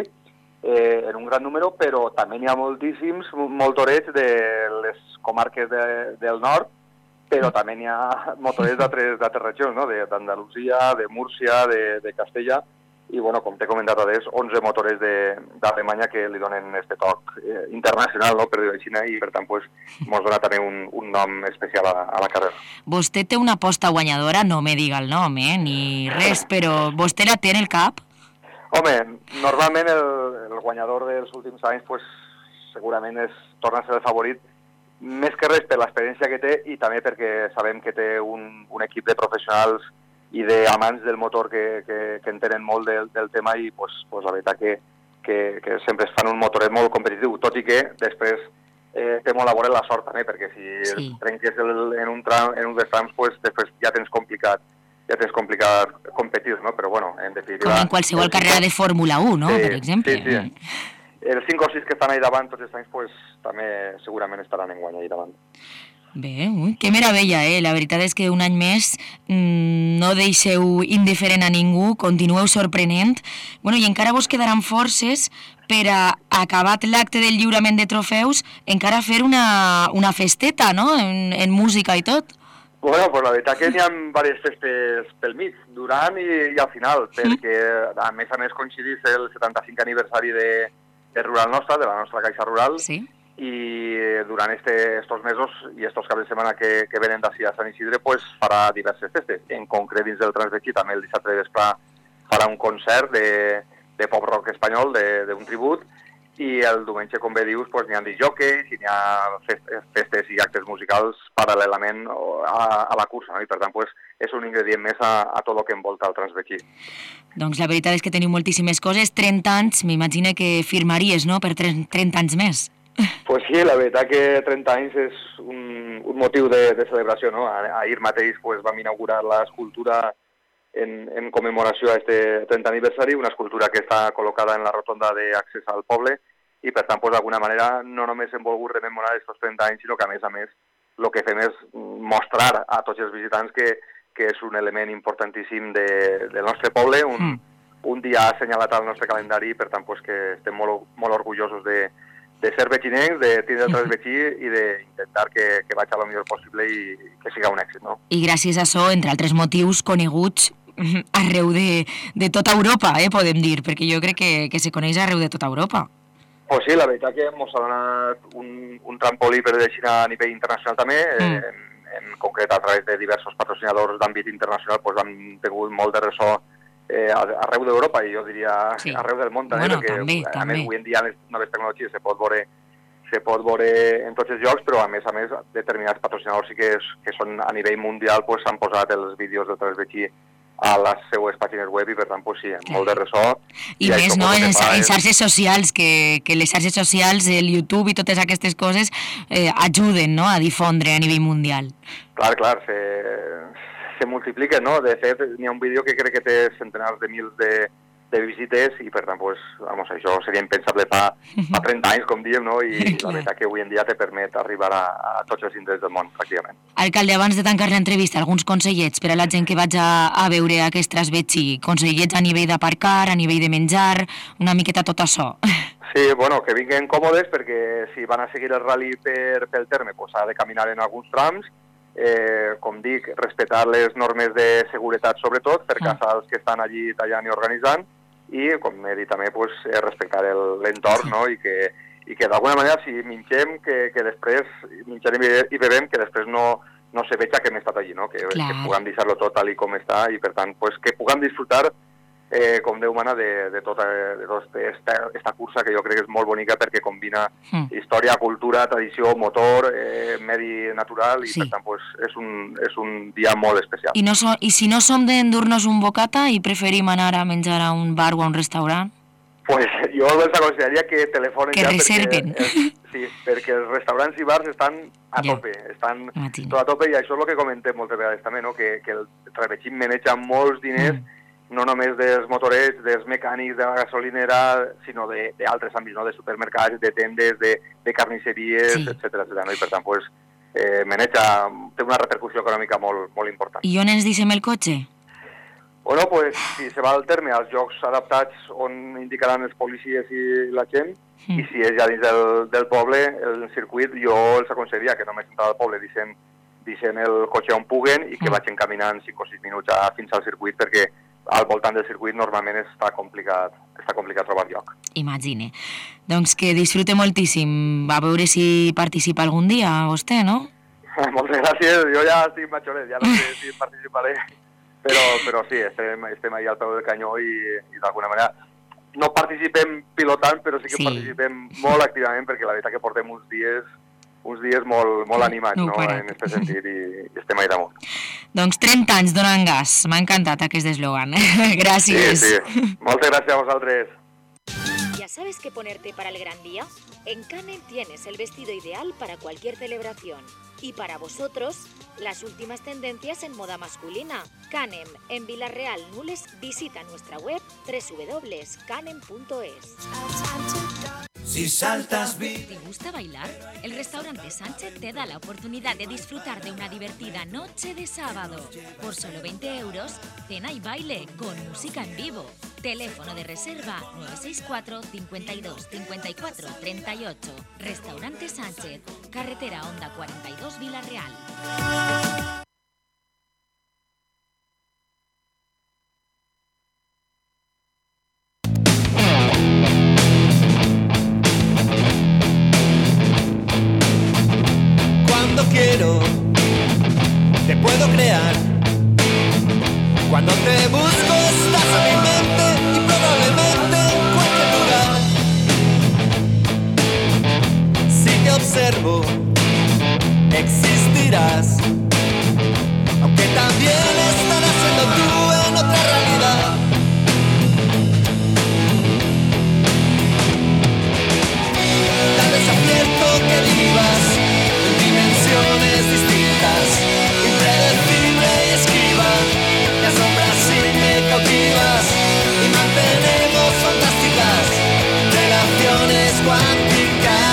eh, en un gran número, però també n'hi ha moltíssims motorets de les comarques de, del nord, però també n'hi ha motorets d'altres regions, no? d'Andalusia, de, de Múrcia, de, de Castella, i bueno, com t'he comentat adés, onze motores d'Alemanya que li donen este toc eh, internacional, no? per dir-ho així, i per tant pues, mos dona també un, un nom especial a, a la carrera. Vostè té una aposta guanyadora, no me diga el nom, eh, ni res, però vostè la té en el cap? Home, normalment el, el guanyador dels últims anys pues, segurament és, torna a ser el favorit, més que res per l'experiència que té i també perquè sabem que té un, un equip de professionals i d'amants del motor que, que, que entenen molt del, del tema i pues, pues, la veritat que, que, que sempre es fan un motoret molt competitiu, tot i que després eh, té molt a veure la sort també, perquè si sí. trenques el, en, un tram, en un dels trams, pues, després ja tens complicat ja tens complicat competir, no? Però bueno, en definitiva... Com en qualsevol el, carrera de Fórmula u, no? Sí, per exemple. Sí, sí. Els cinc o sis que estan ahí davant tots els anys, pues, també segurament estaran en guany ahí davant. Bé, ui, que meravella, eh? La veritat és que un any més mmm, no deixeu indiferent a ningú, continueu sorprenent. Bueno, i encara vos quedaran forces per a, acabat l'acte del lliurament de trofeus, encara fer una, una festeta, no?, en, en música i tot. Bueno, pues la veritat que n'hi ha diverses festes pel mig, durant i, i al final, perquè a més a més coincidís el setanta-cinquè aniversari de, de Rural Nostra, de la nostra Caixa Rural, sí. I durant este, estos mesos i estos caps de setmana que, que venen d'ací a Sant Isidre pues, farà diverses festes. En concret, dins del Transbetxí, també el dissabte de vespre farà un concert de, de pop rock espanyol, d'un tribut, i el diumenge, com bé dius, pues, n'hi ha disjòqueis i n'hi ha festes i actes musicals paral·lelament a, a la cursa, no? I per tant pues, és un ingredient més a, a tot el que envolta el Transbetxí. Doncs la veritat és que teniu moltíssimes coses, trenta anys, m'imagino que firmaries, no?, per trenta anys més. Pues sí, la veritat que trenta anys és un, un motiu de, de celebració, no? Ahir mateix pues, vam inaugurar l'escultura en, en commemoració a este trentè aniversari, una escultura que està col·locada en la rotonda d'accés al poble i per tant, pues, d'alguna manera, no només hem volgut rememorar aquests trenta anys, sinó que a més a més el que fem és mostrar a tots els visitants que, que és un element importantíssim de, del nostre poble, un, mm. un dia assenyalat al nostre calendari i per tant pues, que estem molt, molt orgullosos de de ser betxinencs, de tindre el Transbetxí i d'intentar que, que vagi el millor possible i que siga un èxit, no? I gràcies a això, entre altres motius, coneguts arreu de, de tota Europa, eh, podem dir, perquè jo crec que, que se coneix arreu de tota Europa. Pues sí, la veritat que ens ha donat un, un trampolí per deixar a nivell internacional també, mm. en, en concret a través de diversos patrocinadors d'àmbit internacional, pues han tingut molt de ressò Eh, arreu d'Europa i jo diria sí. arreu del món també, bueno, perquè també, a també. Més avui en dia les noves tecnologies se pot veure se pot veure en tots els llocs, però a més a més determinats patrocinadors sí que, és, que són a nivell mundial pues, s'han posat els vídeos del Transbetxí a les seues pàgines web i per tant pues, sí, sí. molt de ressò. I, I més no, en, en xarxes socials, que, que les xarxes socials, el YouTube i totes aquestes coses eh, ajuden, no?, a difondre a nivell mundial. Clar, clar, se... se multipliquen, no? De fet, n'hi ha un vídeo que crec que té centenars de mils de, de visites i, per tant, pues, vamos, això seria impensable fa, fa trenta anys, com diem, no? I la veritat que avui en dia te permet arribar a, a tots els indrets del món, pràcticament. Alcalde, abans de tancar l'entrevista, alguns consellets per a la gent que vaig a, a veure aquest Transbetxí, consellets a nivell d'aparcar, a nivell de menjar, una miqueta tot això. Sí, bueno, que vinguen còmodes perquè si van a seguir el rally per, pel terme, pues, ha de caminar en alguns trams. Eh, com dic, respectar les normes de seguretat sobretot, fer cas als que estan allí tallant i organitzant i, com he dit també, pues, respectar l'entorn, sí. No? I, que, i que d'alguna manera si mengem, que, que després, menjarem i bebem, que després no, no se veja que hem estat allí, no? que, que puguem deixar-lo tot tal i com està i per tant pues, que puguem disfrutar eh, com Déu mana de, de tota, de tota esta, esta cursa que jo crec que és molt bonica perquè combina mm. història, cultura, tradició, motor, eh, medi natural i sí. per tant pues, és, un, és un dia molt especial. I, no so, I si no som d'endur-nos un bocata i preferim anar a menjar a un bar o a un restaurant? Pues jo els aconsellaria que telefonen que ja reserven. Perquè, els, sí, perquè els restaurants i bars estan a yeah. tope, estan tot a tope i això és el que comentem moltes vegades també, no? que, que el Revetxim maneja molts diners, mm. no només dels motorets, dels mecànics de la gasolinera, sinó d'altres àmbits, no? de supermercats, de tendes, de, de carnisseries, sí. etcètera, etcètera, no? I per tant, pues, eh, maneja, té una repercussió econòmica molt, molt important. I on ens deixem el cotxe? Bueno, pues, si se va al terme, als llocs adaptats on indicaran els policies i la gent, mm. i si és ja dins del, del poble, el circuit, jo els aconsellaria que només entrar al poble deixen, deixen el cotxe on puguen i que mm. vagin caminant cinc o sis minuts a, fins al circuit, perquè al voltant del circuit normalment està complicat, està complicat trobar lloc. Imagine. Doncs que disfrute moltíssim. A veure si participa algun dia, vostè, no? Moltes gràcies. Jo ja estic majoret, ja no sé si participaré. Però, però sí, estem, estem ahí al peu del canyó i, i d'alguna manera no participem pilotant, però sí que sí. participem molt activament perquè la veritat que portem uns dies uns dies molt, molt animats, no, no en aquest sentit, i, i estem ahí damunt. Doncs trenta anys donant gas. M'ha encantat aquest eslògan. Gràcies. Sí, sí. Moltes gràcies a vosaltres. ¿Ya sabes qué ponerte para el gran día? En Canem tienes el vestido ideal para cualquier celebración. Y para vosotros, las últimas tendencias en moda masculina. Canem, en Villarreal, Nules, visita nuestra web doble u doble u doble u punto canem punto es. Si saltas bien. ¿Te gusta bailar? El restaurante Sánchez te da la oportunidad de disfrutar de una divertida noche de sábado. Por solo veinte euros, cena y baile con música en vivo. Teléfono de reserva nueve seis cuatro, cincuenta y dos, cincuenta y cuatro, treinta y ocho. Restaurante Sánchez, carretera Honda cuarenta y dos, Villarreal. Cuando quiero, te puedo crear. Cuando te busco estás en mi mente y probablemente en cualquier lugar. Si te observo, existirás, aunque también estarás siendo tú en otra realidad. Tal vez acierto que vivas en dimensiones distintas, impredecible y esquiva, te asombras y me cautivas y mantenemos fantásticas relaciones cuánticas.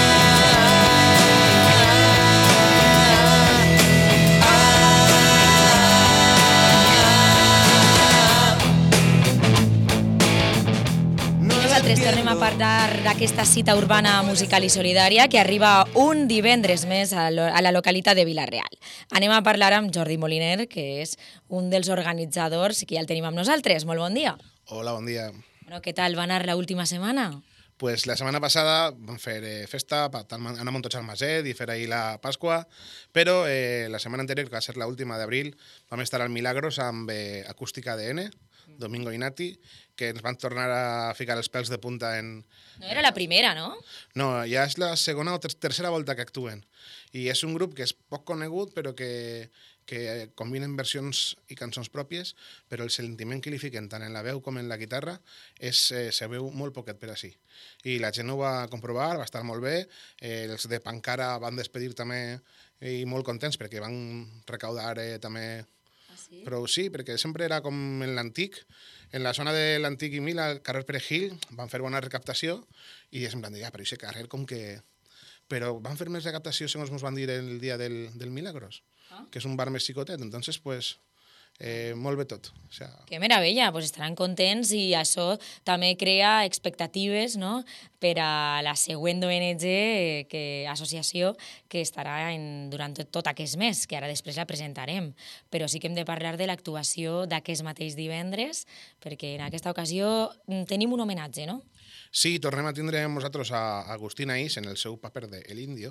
Nosaltres tornem a parlar d'aquesta cita urbana musical i solidària que arriba un divendres més a la localitat de Vila-real. Anem a parlar amb Jordi Moliner, que és un dels organitzadors, que ja el tenim amb nosaltres. Molt bon dia. Hola, bon dia. Bueno, què tal va anar la última setmana? Pues la setmana passada vam fer eh, festa, anar a Montotx al Maset i fer ahir la Pasqua, però eh, la setmana anterior, que va ser l'última d'abril, vam estar al Milagros amb eh, Acústica A D N, Domingo i Nati, que ens van tornar a ficar els pèls de punta en... No era la primera, no? No, ja és la segona o ter tercera volta que actuen. I és un grup que és poc conegut, però que, que combinen versions i cançons pròpies, però el sentiment que li fiquen tant en la veu com en la guitarra és, eh, se veu molt poquet per així. I la gent ho va comprovar, va estar molt bé, eh, els de Pancara van despedir també i molt contents perquè van recaudar eh, també... Sí? Però sí, perquè sempre era com en l'antic, en la zona de l'antic i Mil, al carrer Perejil, van fer bona recaptació i és en plan de, ja, però aquest carrer com que... Però van fer més recaptació, segons ens van dir el dia del, del Milagros, ah. que és un bar més xicotet, entonces, pues, eh, molt bé tot. O sea... Que meravella, pues estaran contents i això també crea expectatives, no?, per a la següent O N G, que, associació, que estarà en, durant tot, tot aquest mes, que ara després la presentarem. Però sí que hem de parlar de l'actuació d'aquest mateix divendres, perquè en aquesta ocasió tenim un homenatge, no? Sí, tornem a tindre amb nosaltres a Agustín Aís en el seu paper de El Indio,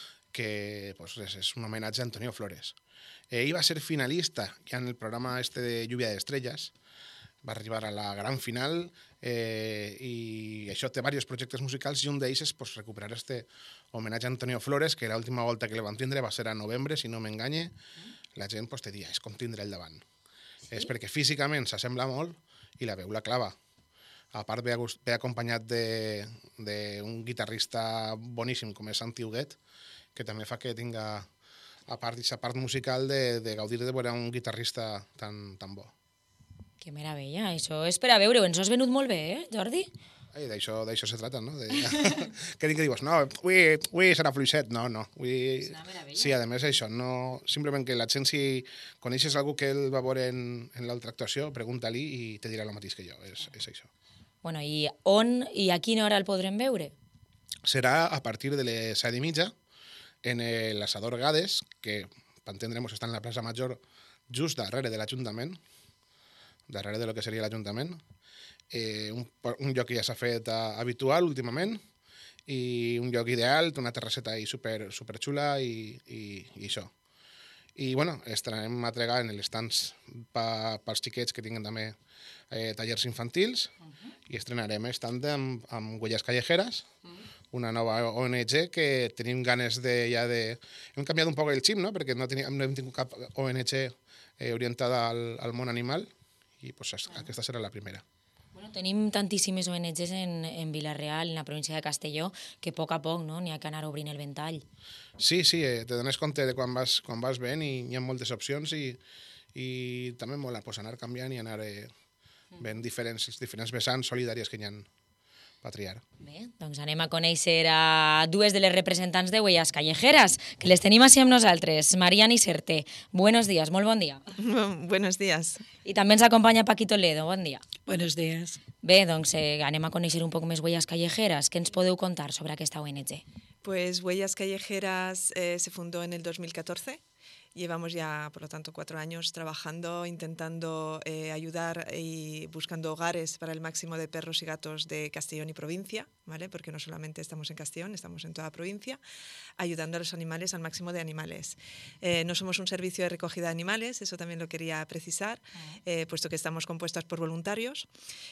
que pues, és, és un homenatge a Antonio Flores. Ell va ser finalista ja en el programa este de Lluvia d'Estrelles, va arribar a la gran final eh, i això té diversos projectes musicals i un d'ells és pues, recuperar este homenatge a Antonio Flores, que l'última volta que le van tindre va ser a novembre, si no m'enganye. La gent pues, te dia, és com tindre el davant. Sí? És perquè físicament s'assembla molt i la veu la clava. A part ve, ve acompanyat d'un guitarrista boníssim com és Santi Huguet, que també fa que tinga, a part d'aquesta part musical, de, de gaudir de veure un guitarrista tan, tan bo. Que meravella, això és per a veure-ho. Ens ho has venut molt bé, eh, Jordi? Ai, d'això se trata, no? De... que ningú dius, no, avui, avui serà fluixet. No, no. Avui... Sí, a més això, no... simplement que la gent, si coneixes algú que el va veure en, en l'altra actuació, pregunta-li i te dirà el mateix que jo, és, és això. Bueno, i on i a quina hora el podrem veure? Serà a partir de les set i mitja en l'Assador Gades, que, per entendre'ns, està en la plaça Major just darrere de l'Ajuntament, darrere de lo que seria l'Ajuntament, eh, un, un lloc que ja s'ha fet uh, habitual últimament, i un lloc ideal, una terrasseta ahí super, super xula i, i, i això. I, bueno, estarem a tregar en els stands pa, pels xiquets que tinguen també eh, tallers infantils uh-huh. i estrenarem stand amb, amb Huellas Callejeras, uh-huh. una nova O N G que tenim ganes de ja de... Hem canviat un poc el xip, no?, perquè no, tenim, no hem tingut cap O N G eh, orientada al, al món animal i pues, uh-huh. aquesta serà la primera. Bueno, tenim tantíssimes O N Gs en, en Vila-real, en la província de Castelló, que a poc a poc no, n'hi ha que anar obrint el ventall. Sí, sí, eh, te dones compte de quan vas, quan vas ben i hi ha moltes opcions i, i també mola pues, anar canviant i anar eh, ben diferents, diferents vessants solidàries que hi ha per triar. Bé, doncs anem a conèixer a dues de les representants de Huellas Callejeras, que les tenim així amb nosaltres. Marian i Serte, buenos días, molt bon dia. Buenos días. I també ens acompanya Paquito Ledo, bon dia. Buenos días. Bé, doncs eh, anem a conèixer un poc més Huellas Callejeras. Què ens podeu contar sobre aquesta O N G? Pues Huellas Callejeras eh, se fundó en el dos mil catorce. Llevamos ya, por lo tanto, cuatro años trabajando, intentando eh, ayudar y buscando hogares para el máximo de perros y gatos de Castellón y provincia, ¿vale? Porque no solamente estamos en Castellón, estamos en toda la provincia, ayudando a los animales al máximo de animales. Eh, no somos un servicio de recogida de animales, eso también lo quería precisar, eh, puesto que estamos compuestas por voluntarios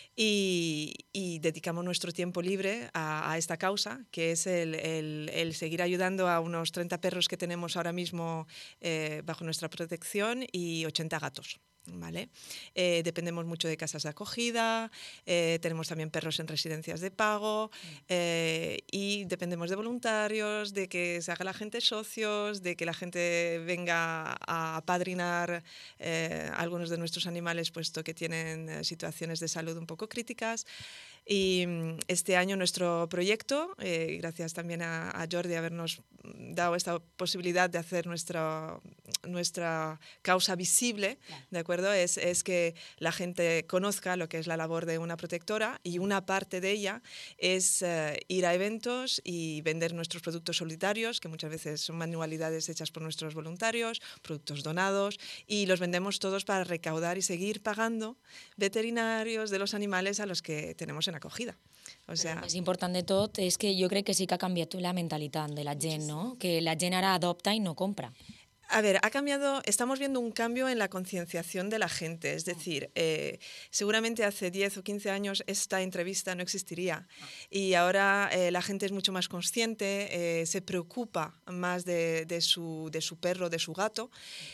y, y dedicamos nuestro tiempo libre a, a esta causa, que es el, el, el seguir ayudando a unos treinta perros que tenemos ahora mismo eh, bajo nuestra protección y ochenta gatos. ¿Vale? Eh, dependemos mucho de casas de acogida, eh, tenemos también perros en residencias de pago eh, y dependemos de voluntarios, de que se haga la gente socios, de que la gente venga a apadrinar eh, algunos de nuestros animales puesto que tienen eh, situaciones de salud un poco críticas. Y este año nuestro proyecto, eh, gracias también a, a Jordi habernos dado esta posibilidad de hacer nuestra, nuestra causa visible, ¿de acuerdo? Es, es que la gente conozca lo que es la labor de una protectora y una parte de ella es eh, ir a eventos y vender nuestros productos solidarios, que muchas veces son manualidades hechas por nuestros voluntarios, productos donados, y los vendemos todos para recaudar y seguir pagando veterinarios de los animales a los que tenemos en acogida. O sea... El més important de tot és que jo crec que sí que ha canviat la mentalitat de la gent, no? Que la gent ara adopta i no compra. A ver, ha cambiado, estamos viendo un cambio en la concienciación de la gente, es decir, eh, seguramente hace diez o quince años esta entrevista no existiría y ahora eh, la gente es mucho más consciente, eh, se preocupa más de, de, su, de su perro, de su gato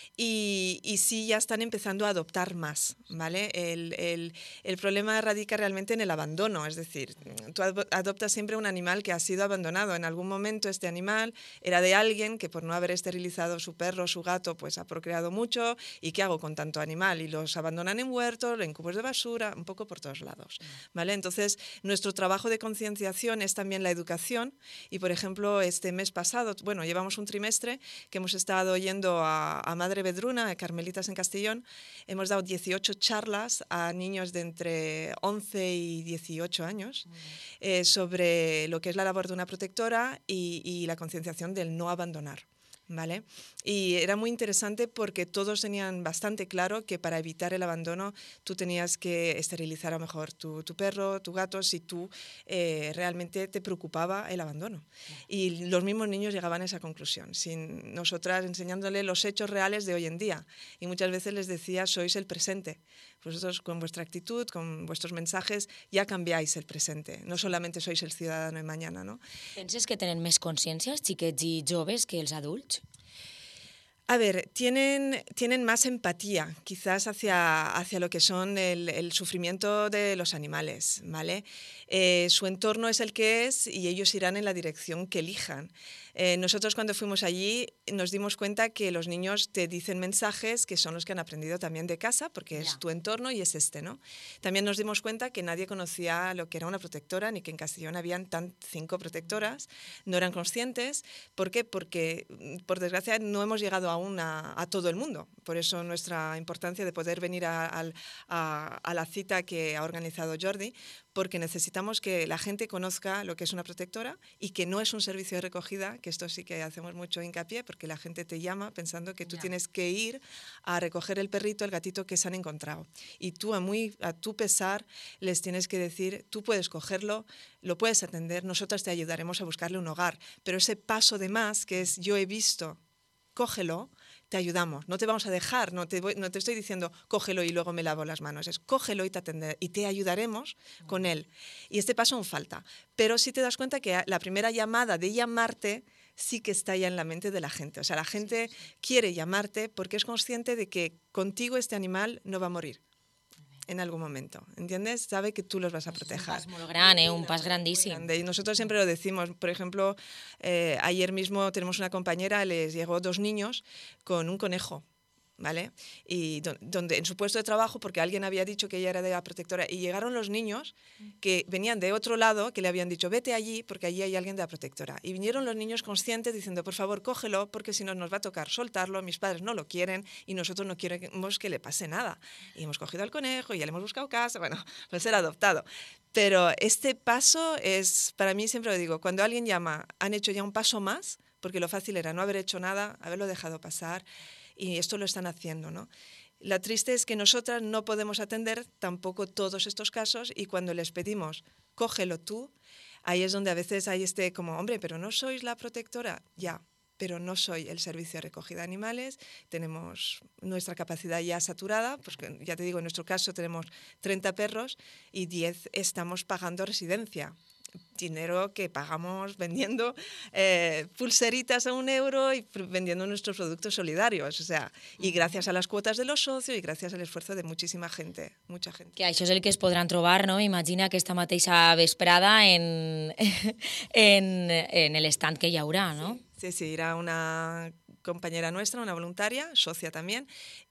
y, y sí ya están empezando a adoptar más, ¿vale? El, el, el problema radica realmente en el abandono, es decir, tú adoptas siempre un animal que ha sido abandonado, en algún momento este animal era de alguien que por no haber esterilizado su perro, su gato, pues ha procreado mucho y ¿qué hago con tanto animal? Y los abandonan en huertos, en cubos de basura, un poco por todos lados, ¿vale? Entonces, nuestro trabajo de concienciación es también la educación y, por ejemplo, este mes pasado, bueno, llevamos un trimestre que hemos estado yendo a, a Madre Vedruna, a Carmelitas en Castellón, hemos dado dieciocho charlas a niños de entre once y dieciocho años eh, sobre lo que es la labor de una protectora y, y la concienciación del no abandonar. ¿vale? Y era muy interesante porque todos tenían bastante claro que para evitar el abandono tú tenías que esterilizar a lo mejor tu, tu perro, tu gato, si tú eh, realmente te preocupaba el abandono. Y los mismos niños llegaban a esa conclusión, sin nosotras enseñándole los hechos reales de hoy en día. Y muchas veces les decía, sois el presente. Vosotros con vuestra actitud, con vuestros mensajes, ya cambiáis el presente. No solamente sois el ciudadano de mañana, ¿no? Penses que tenen més consciència els xiquets i joves que els adults? A ver, tienen, tienen más empatía, quizás hacia, hacia lo que son el, el sufrimiento de los animales, ¿vale? Eh, su entorno es el que es y ellos irán en la dirección que elijan. Eh, nosotros cuando fuimos allí nos dimos cuenta que los niños te dicen mensajes que son los que han aprendido también de casa, porque es tu entorno y es este, ¿no? También nos dimos cuenta que nadie conocía lo que era una protectora, ni que en Castellón habían tan cinco protectoras, no eran conscientes. ¿Por qué? Porque, por desgracia, no hemos llegado aún a, a todo el mundo. Por eso nuestra importancia de poder venir a, a, a, a la cita que ha organizado Jordi, porque necesitamos que la gente conozca lo que es una protectora y que no es un servicio de recogida, que esto sí que hacemos mucho hincapié, porque la gente te llama pensando que tú yeah. tienes que ir a recoger el perrito, el gatito que se han encontrado. Y tú, a, muy, a tu pesar, les tienes que decir, tú puedes cogerlo, lo puedes atender, nosotras te ayudaremos a buscarle un hogar. Pero ese paso de más, que es yo he visto, cógelo, te ayudamos, no te vamos a dejar, no te, voy, no te estoy diciendo cógelo y luego me lavo las manos, es cógelo y te, atender, y te ayudaremos con él. Y este paso aún falta, pero sí te das cuenta que la primera llamada de llamarte sí que está ya en la mente de la gente. O sea, la gente quiere llamarte porque es consciente de que contigo este animal no va a morir en algún momento, ¿entiendes? Sabe que tú los vas a proteger. Un pas molt gran, eh? Un pas grandísimo. Y nosotros siempre lo decimos. Por ejemplo, eh, ayer mismo tenemos una compañera, les llegó dos niños con un conejo, ¿vale? Y do, donde en su puesto de trabajo, porque alguien había dicho que ella era de la protectora, y llegaron los niños que venían de otro lado, que le habían dicho, vete allí, porque allí hay alguien de la protectora. Y vinieron los niños conscientes diciendo, por favor, cógelo, porque si no nos va a tocar soltarlo, mis padres no lo quieren y nosotros no queremos que le pase nada. Y hemos cogido al conejo y ya le hemos buscado casa, bueno, pues ser adoptado. Pero este paso es, para mí siempre lo digo, cuando alguien llama, han hecho ya un paso más, porque lo fácil era no haber hecho nada, haberlo dejado pasar, y esto lo están haciendo, ¿no? La triste es que nosotras no podemos atender tampoco todos estos casos y cuando les pedimos, cógelo tú, ahí es donde a veces hay este como, hombre, pero no sois la protectora, ya, pero no soy el servicio de recogida de animales, tenemos nuestra capacidad ya saturada, pues ya te digo, en nuestro caso tenemos treinta perros y diez estamos pagando residencia. Dinero que pagamos vendiendo eh, pulseritas a un euro y vendiendo nuestros productos solidarios, o sea, y gracias a las cuotas de los socios y gracias al esfuerzo de muchísima gente, mucha gente. Que això és el que es podran trobar, no? Imagina aquesta mateixa vesprada en, en, en el stand que hi haurà, no? Sí, sí, irá una compañera nuestra, una voluntaria, socia también,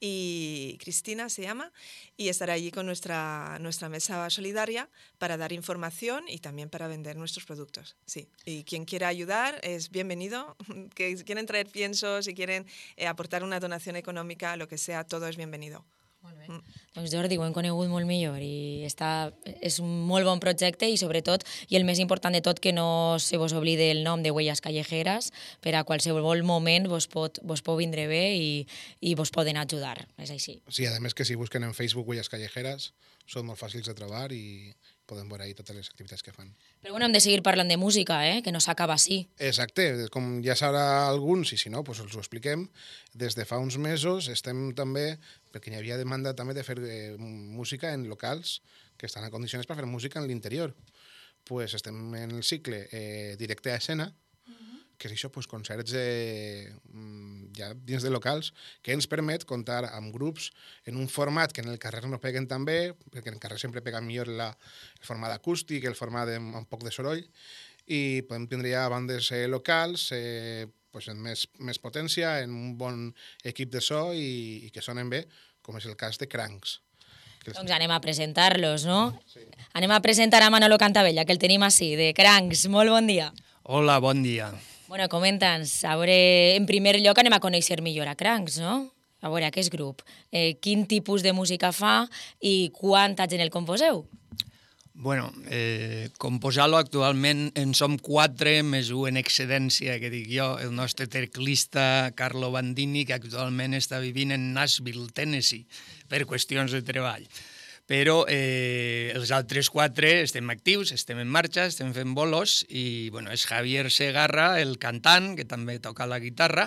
y Cristina se llama, y estará allí con nuestra, nuestra mesa solidaria para dar información y también para vender nuestros productos. Sí. Y quien quiera ayudar es bienvenido, que quieren traer piensos, si quieren eh, aportar una donación económica, lo que sea, todo es bienvenido. Molt bé. Mm. Doncs Jordi, ho hem conegut molt millor i està, és un molt bon projecte i sobretot, i el més important de tot, que no se vos oblide el nom de Huellas Callejeras, per a qualsevol moment vos pot, vos pot vindre bé i, i vos poden ajudar, és així. Sí, a més que si busquen en Facebook Huellas Callejeras són molt fàcils de trobar i podem veure ahí totes les activitats que fan. Però bueno, hem de seguir parlant de música, eh? Que no s'acaba així. Exacte, com ja sabrà alguns, i si no, doncs us ho expliquem, des de fa uns mesos estem també, perquè hi havia demanda també de fer eh, música en locals que estan en condicions per fer música en l'interior. Pues estem en el cicle eh, Directe a Escena, que és això, pues, concerts eh, ja dins de locals, que ens permet comptar amb grups en un format que en el carrer no peguen tan bé, perquè en el carrer sempre pega millor la, el format acústic, el format de, amb un poc de soroll, i podem tindre ja bandes eh, locals eh, pues, amb més, més potència, en un bon equip de so i, i que sonen bé, com és el cas de Crancs. Doncs anem a presentar-los, no? Sí. Anem a presentar a Manolo Cantabella, que el tenim així, de Crancs. Molt bon dia. Hola, bon dia. Bueno, comenta'ns, a veure, en primer lloc anem a conèixer millor a Crancs, no? A veure, aquest grup. Eh, quin tipus de música fa i quanta gent el composeu? Bueno, eh, composar-lo actualment en som quatre, més un en excedència, que dic jo, el nostre teclista Carlo Bandini, que actualment està vivint en Nashville, Tennessee, per qüestions de treball. Però eh, els altres quatre estem actius, estem en marxa, estem fent bolos, i bueno, és Javier Segarra, el cantant, que també toca la guitarra,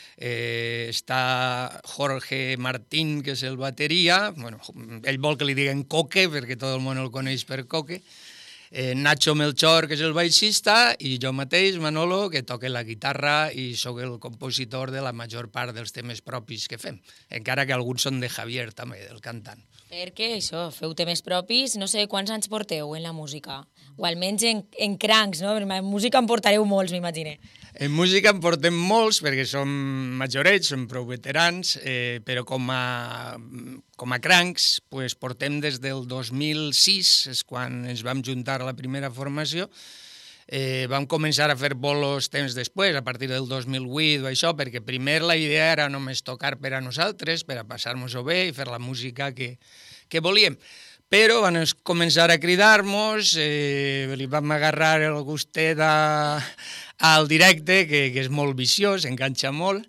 Eh, està Jorge Martín, que és el bateria, bueno, ell vol que li diguen Coque, perquè tot el món el coneix per Coque, eh, Nacho Melchor, que és el baixista, i jo mateix, Manolo, que toca la guitarra i sóc el compositor de la major part dels temes propis que fem, encara que alguns són de Javier, també, del cantant. Perquè això, feu temes propis, no sé quants anys porteu en la música, o almenys en, en crancs, no? En música en portareu molts, m'imagine. En música en portem molts, perquè som majorets, som prou veterans, eh, però com a, com a crancs pues, portem des del dos mil sis, és quan ens vam juntar a la primera formació. Eh, vam començar a fer bolos temps després, a partir del dos mil vuit o això, perquè primer la idea era només tocar per a nosaltres, per a passar-nos-ho bé i fer la música que, que volíem. Però van començar a cridar-nos, eh, li vam agarrar el gustet a, al directe, que, que és molt viciós, enganxa molt,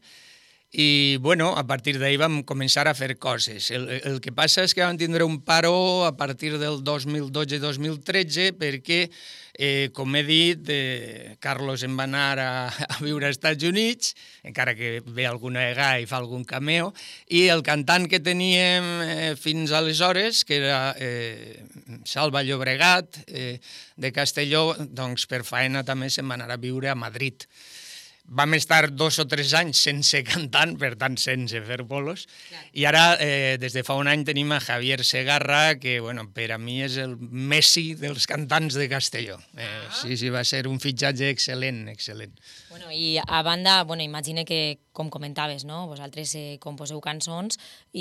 i bueno, a partir d'ahir vam començar a fer coses. El, el que passa és que vam tindre un paró a partir del dos mil dotze dos mil tretze perquè, eh, com he dit, eh, Carlos en va anar a, a viure als Estats Units, encara que ve alguna vegada i fa algun cameo, i el cantant que teníem eh, fins aleshores, que era eh, Salva Llobregat, eh, de Castelló, doncs per faena també se'n va anar a viure a Madrid. Vam estar dos o tres anys sense cantant, per tant, sense fer bolos, i ara, eh, des de fa un any, tenim a Javier Segarra, que, bueno, per a mi és el Messi dels cantants de Castelló. Eh, sí, sí, va ser un fitxatge excel·lent, excel·lent. Bueno, i a banda, bueno, imagine que, com comentaves, no? Vosaltres eh, composeu cançons,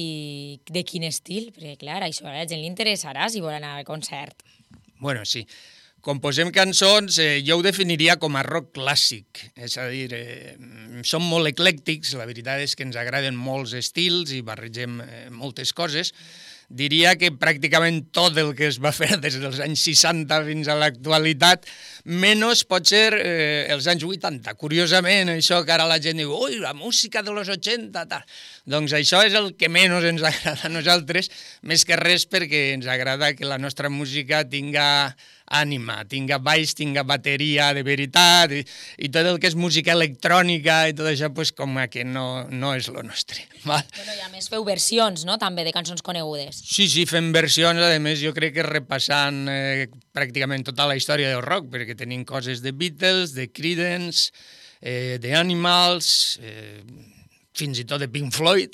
i de quin estil? Perquè, clar, això a la gent li interessarà si vol anar al concert. Bueno, sí. Composem cançons, eh, jo ho definiria com a rock clàssic, és a dir, eh, som molt eclèctics, la veritat és que ens agraden molts estils i barregem eh, moltes coses. Diria que pràcticament tot el que es va fer des dels anys seixanta fins a l'actualitat, menys pot ser eh, els anys vuitanta. Curiosament, això que ara la gent diu ui, la música de los ochenta, tal. Doncs això és el que menys ens agrada a nosaltres, més que res perquè ens agrada que la nostra música tinga ànima, tinga baix, tinga bateria de veritat, i, i tot el que és música electrònica i tot això, pues, com que no, no és lo nostre. Val? Bueno, i a més feu versions, no?, també de cançons conegudes. Sí, sí, fem versions, a més jo crec que repassant eh, pràcticament tota la història del rock, perquè tenim coses de Beatles, de Creedence, eh, de Animals, eh, fins i tot de Pink Floyd,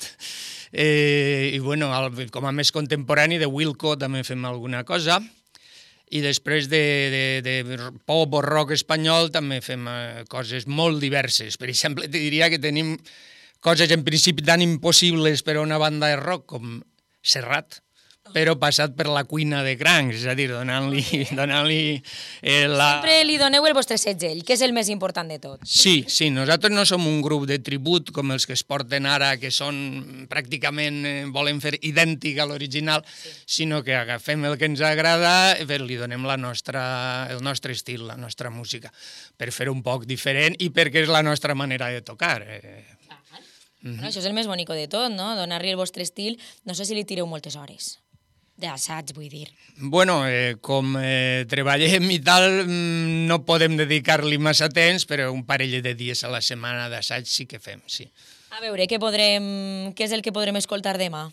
eh, i bueno, com a més contemporani de Wilco també fem alguna cosa, i després de, de, de pop o rock espanyol també fem eh, coses molt diverses. Per exemple, te diria que tenim coses en principi tan impossibles per a una banda de rock com Serrat, però passat per la cuina de crancs, és a dir, donant-li... donant-li eh, la... Sempre li doneu el vostre setgell, que és el més important de tot. Sí, sí, nosaltres no som un grup de tribut com els que es porten ara, que són pràcticament, eh, volen fer idèntic a l'original, sí. Sinó que agafem el que ens agrada, però li donem la nostra, el nostre estil, la nostra música, per fer un poc diferent i perquè és la nostra manera de tocar. Eh. Mm-hmm. Bueno, això és el més bonic de tot, no? Donar-li el vostre estil. No sé si li tireu moltes hores d'assaig, vull dir. Bueno, eh, com eh, treballem i tal, no podem dedicar-li massa temps, però un parell de dies a la setmana d'assaig sí que fem, sí. A veure, què podrem... què és el que podrem escoltar demà?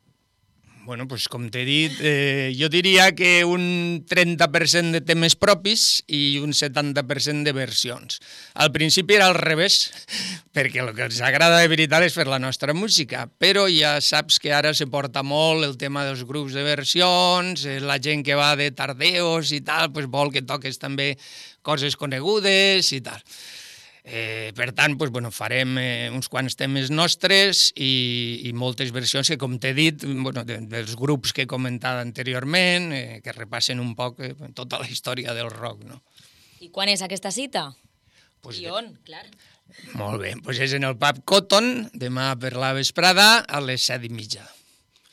Bueno, doncs com t'he dit, eh, jo diria que un trenta per cent de temes propis i un setanta per cent de versions. Al principi era al revés, perquè el que ens agrada de veritat és fer la nostra música, però ja saps que ara se porta molt el tema dels grups de versions, eh, la gent que va de tardeos i tal, pues vol que toques també coses conegudes i tal. Eh, per tant, doncs, bueno, farem eh, uns quants temes nostres i, i moltes versions que, com t'he dit, bueno, de, dels grups que he comentat anteriorment, eh, que repassen un poc eh, tota la història del rock, no? I quan és aquesta cita? Pues I on, clar. Molt bé, doncs és en el pub Cotton, demà per la vesprada a les set i mitja.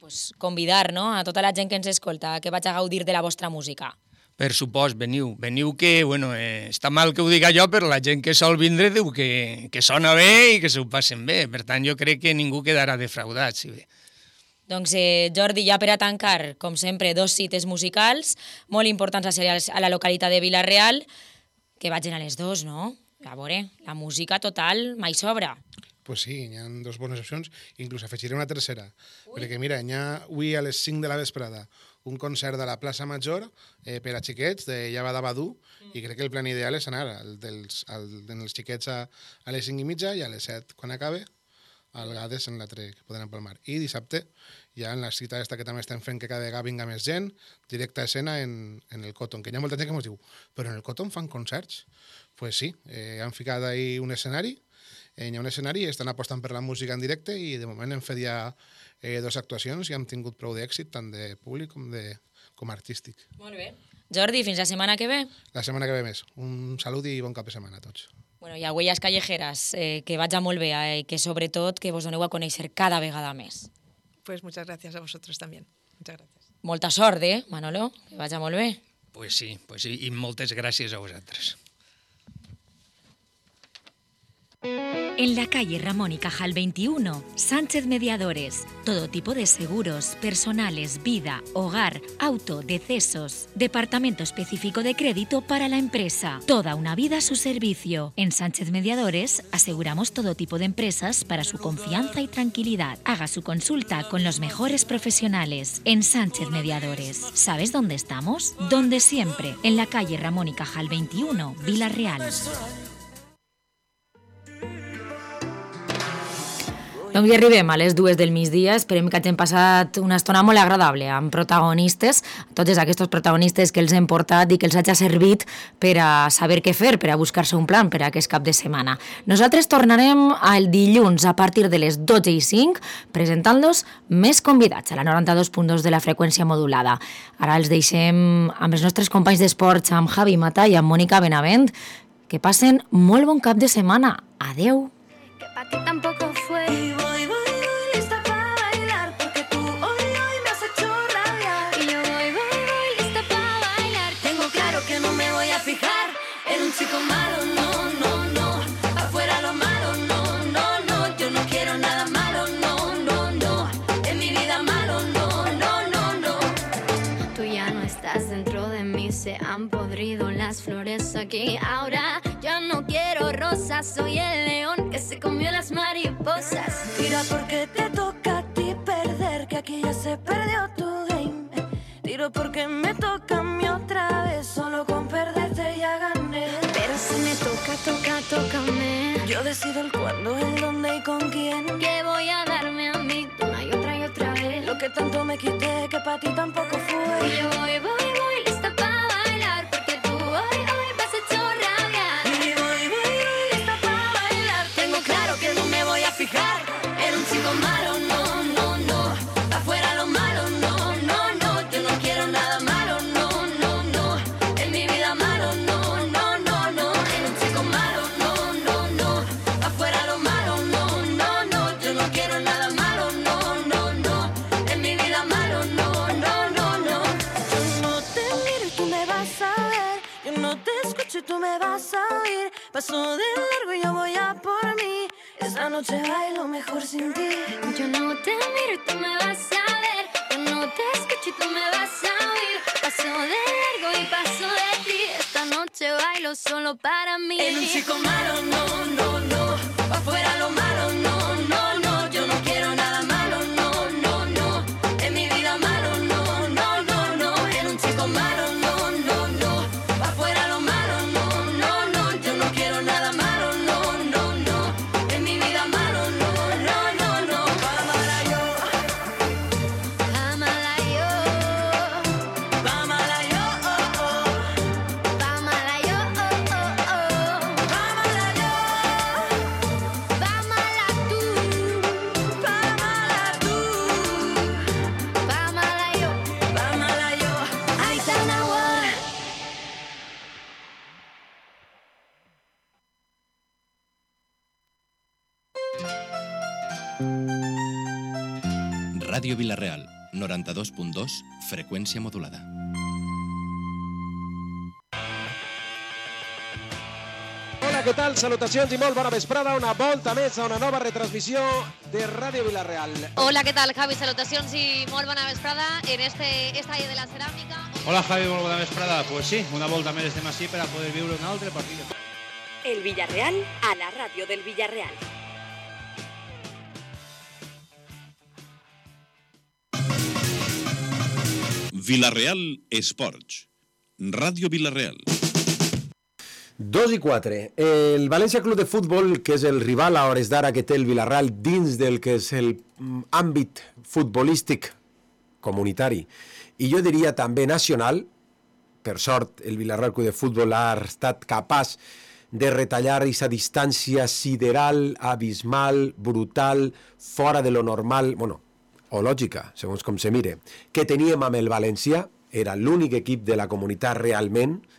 pues, convidar, no?, a tota la gent que ens escolta que vaig a gaudir de la vostra música. Per supost, veniu. Veniu que, bueno, eh, està mal que ho diga jo, però la gent que sol vindre diu que, que sona bé i que s'ho passen bé. Per tant, jo crec que ningú quedarà defraudat, si bé. Doncs, eh, Jordi, ja per a tancar, com sempre, dos cites musicals molt importants a la localitat de Vila-real, que vagin a les dos, no? A veure, la música total mai sobra. Pues sí, hi ha dos bones opcions, inclús afegiré una tercera, Ui. perquè mira, hi ha avui a les cinc de la vesprada un concert de la plaça Major eh, per a xiquets de Llava de Badú, mm. i crec que el plan ideal és anar al, dels, al, dels xiquets a, a les cinc i mitja i a les set, quan acabe, al Gades en l'altre que poden empalmar. I dissabte hi ha la cita esta que també estem fent que cada vegada vinga més gent, directa a escena en, en el Cotton, que hi ha molta gent que ens diu, però en el Cotton fan concerts? Pues sí, eh, han ficat ahí un escenari, eh, hi ha un escenari, estan apostant per la música en directe i de moment hem fet ja eh, dues actuacions i hem tingut prou d'èxit, tant de públic com, de, com artístic. Molt bé. Jordi, fins la setmana que ve. La setmana que ve més. Un salut i bon cap de setmana a tots. Bueno, i a Huellas Callejeras, eh, que vagi molt bé i eh, que sobretot que vos doneu a conèixer cada vegada més. Pues muchas gracias a vosotros también. Muchas gracias. Molta sort, eh, Manolo? Que vagi molt bé. Pues sí, pues sí, i moltes gràcies a vosaltres. En la calle Ramón y Cajal veintiuno, Sánchez Mediadores. Todo tipo de seguros, personales, vida, hogar, auto, decesos. Departamento específico de crédito para la empresa. Toda una vida a su servicio. En Sánchez Mediadores aseguramos todo tipo de empresas para su confianza y tranquilidad. Haga su consulta con los mejores profesionales. En Sánchez Mediadores. ¿Sabes dónde estamos? Donde siempre. En la calle Ramón y Cajal veintiuno, Vila-real. Doncs ja arribem a les dues del migdia, esperem que hagin passat una estona molt agradable amb protagonistes, tots aquests protagonistes que els hem portat i que els hagi servit per a saber què fer, per a buscar-se un plan per a aquest cap de setmana. Nosaltres tornarem el dilluns a partir de les dotze i cinc presentant-los més convidats a la noranta-dos punt dos de la freqüència modulada. Ara els deixem amb els nostres companys d'esports, amb Javi Mata i amb Mònica Benavent. Que passen molt bon cap de setmana. Adeu. Que pa' ti tampoco fue. Y voy, voy, voy, lista para bailar, porque tú hoy, hoy me has hecho rabiar. Y yo voy, voy, voy, lista para bailar. Tengo claro que no me voy a fijar en un chico malo, no, no, no. Afuera lo malo, no, no, no. Yo no quiero nada malo, no, no, no. En mi vida malo, no, no, no, no. Tú ya no estás dentro de mí, se han podrido las flores aquí. Ahora yo no quiero rosas, soy el león que se comió las mariposas. Tira porque te toca a ti perder, que aquí ya se perdió tu game. Tiro porque me toca a mí otra vez, solo con perderte ya gané. Pero si me toca, toca, tócame. Yo decido el cuándo, el dónde y con quién. Que voy a darme a mí una y otra y otra vez. Lo que tanto me quité, que para ti tampoco fue. Y yo voy, voy, voy, lista para bailar, porque tú hoy, hoy me has hecho rabiar. Y voy, voy, voy, lista para bailar. Tengo claro que no me voy a fijar en un chico malo, no, no, no. Afuera lo malo, no, no, no. Yo no quiero nada malo, no, no, no. En mi vida malo, no, no, no, no. En un chico malo, no, no, no. Afuera lo malo, no, no, no. Yo no quiero nada malo, no, no, no. En mi vida malo, no, no, no, no. Yo no te miro y tú me vas a ver. Yo no te escucho y tú me vas a oír. Paso de largo y yo voy a por mí. Esta noche bailo mejor sin ti. Yo no te miro y tú me vas a ver. Yo no te escucho y tú me vas a oír. Paso de largo y paso de ti. Esta noche bailo solo para mí. En un chico malo, no, no, no. Afuera lo malo, no, no, no. Yo no quiero nada malo, no, no, no. En mi vida malo, no, no, no, no. En un chico malo, no, no, no. Afuera lo malo, no, no, no. Yo no quiero nada malo, no, no, no. En mi vida malo, no, no, no, no. Vámala yo, vámala yo, vámala yo, oh, oh. Vámala yo, oh, oh, oh. Vámala yo, vámala tú, vámala tú. Vámala yo, vámala yo. Ahí está una agua. Radio Vila-real, noranta-dos punt dos, freqüència modulada. Hola, què tal? Salutacions i molt bona vesprada. Una volta més a una nova retransmissió de Ràdio Vilareal. Hola, què tal, Javi? Salutacions i molt bona vesprada en este estadi de la ceràmica. Hola, Javi, molt bona vesprada. Pues sí, una volta més estem així per a poder viure un altre partit. El Villarreal a la ràdio del Villarreal. Vilareal Esports. Ràdio Vilareal. Dos i quatre. El València Club de Futbol, que és el rival a hores d'ara que té el Vilareal dins del que és el àmbit futbolístic comunitari, i jo diria també nacional, per sort el Vilareal Club de Futbol ha estat capaç de retallar aquesta distància sideral, abismal, brutal, fora de lo normal, bueno, o lògica, segons com se mire, que teníem amb el València, era l'únic equip de la comunitat realment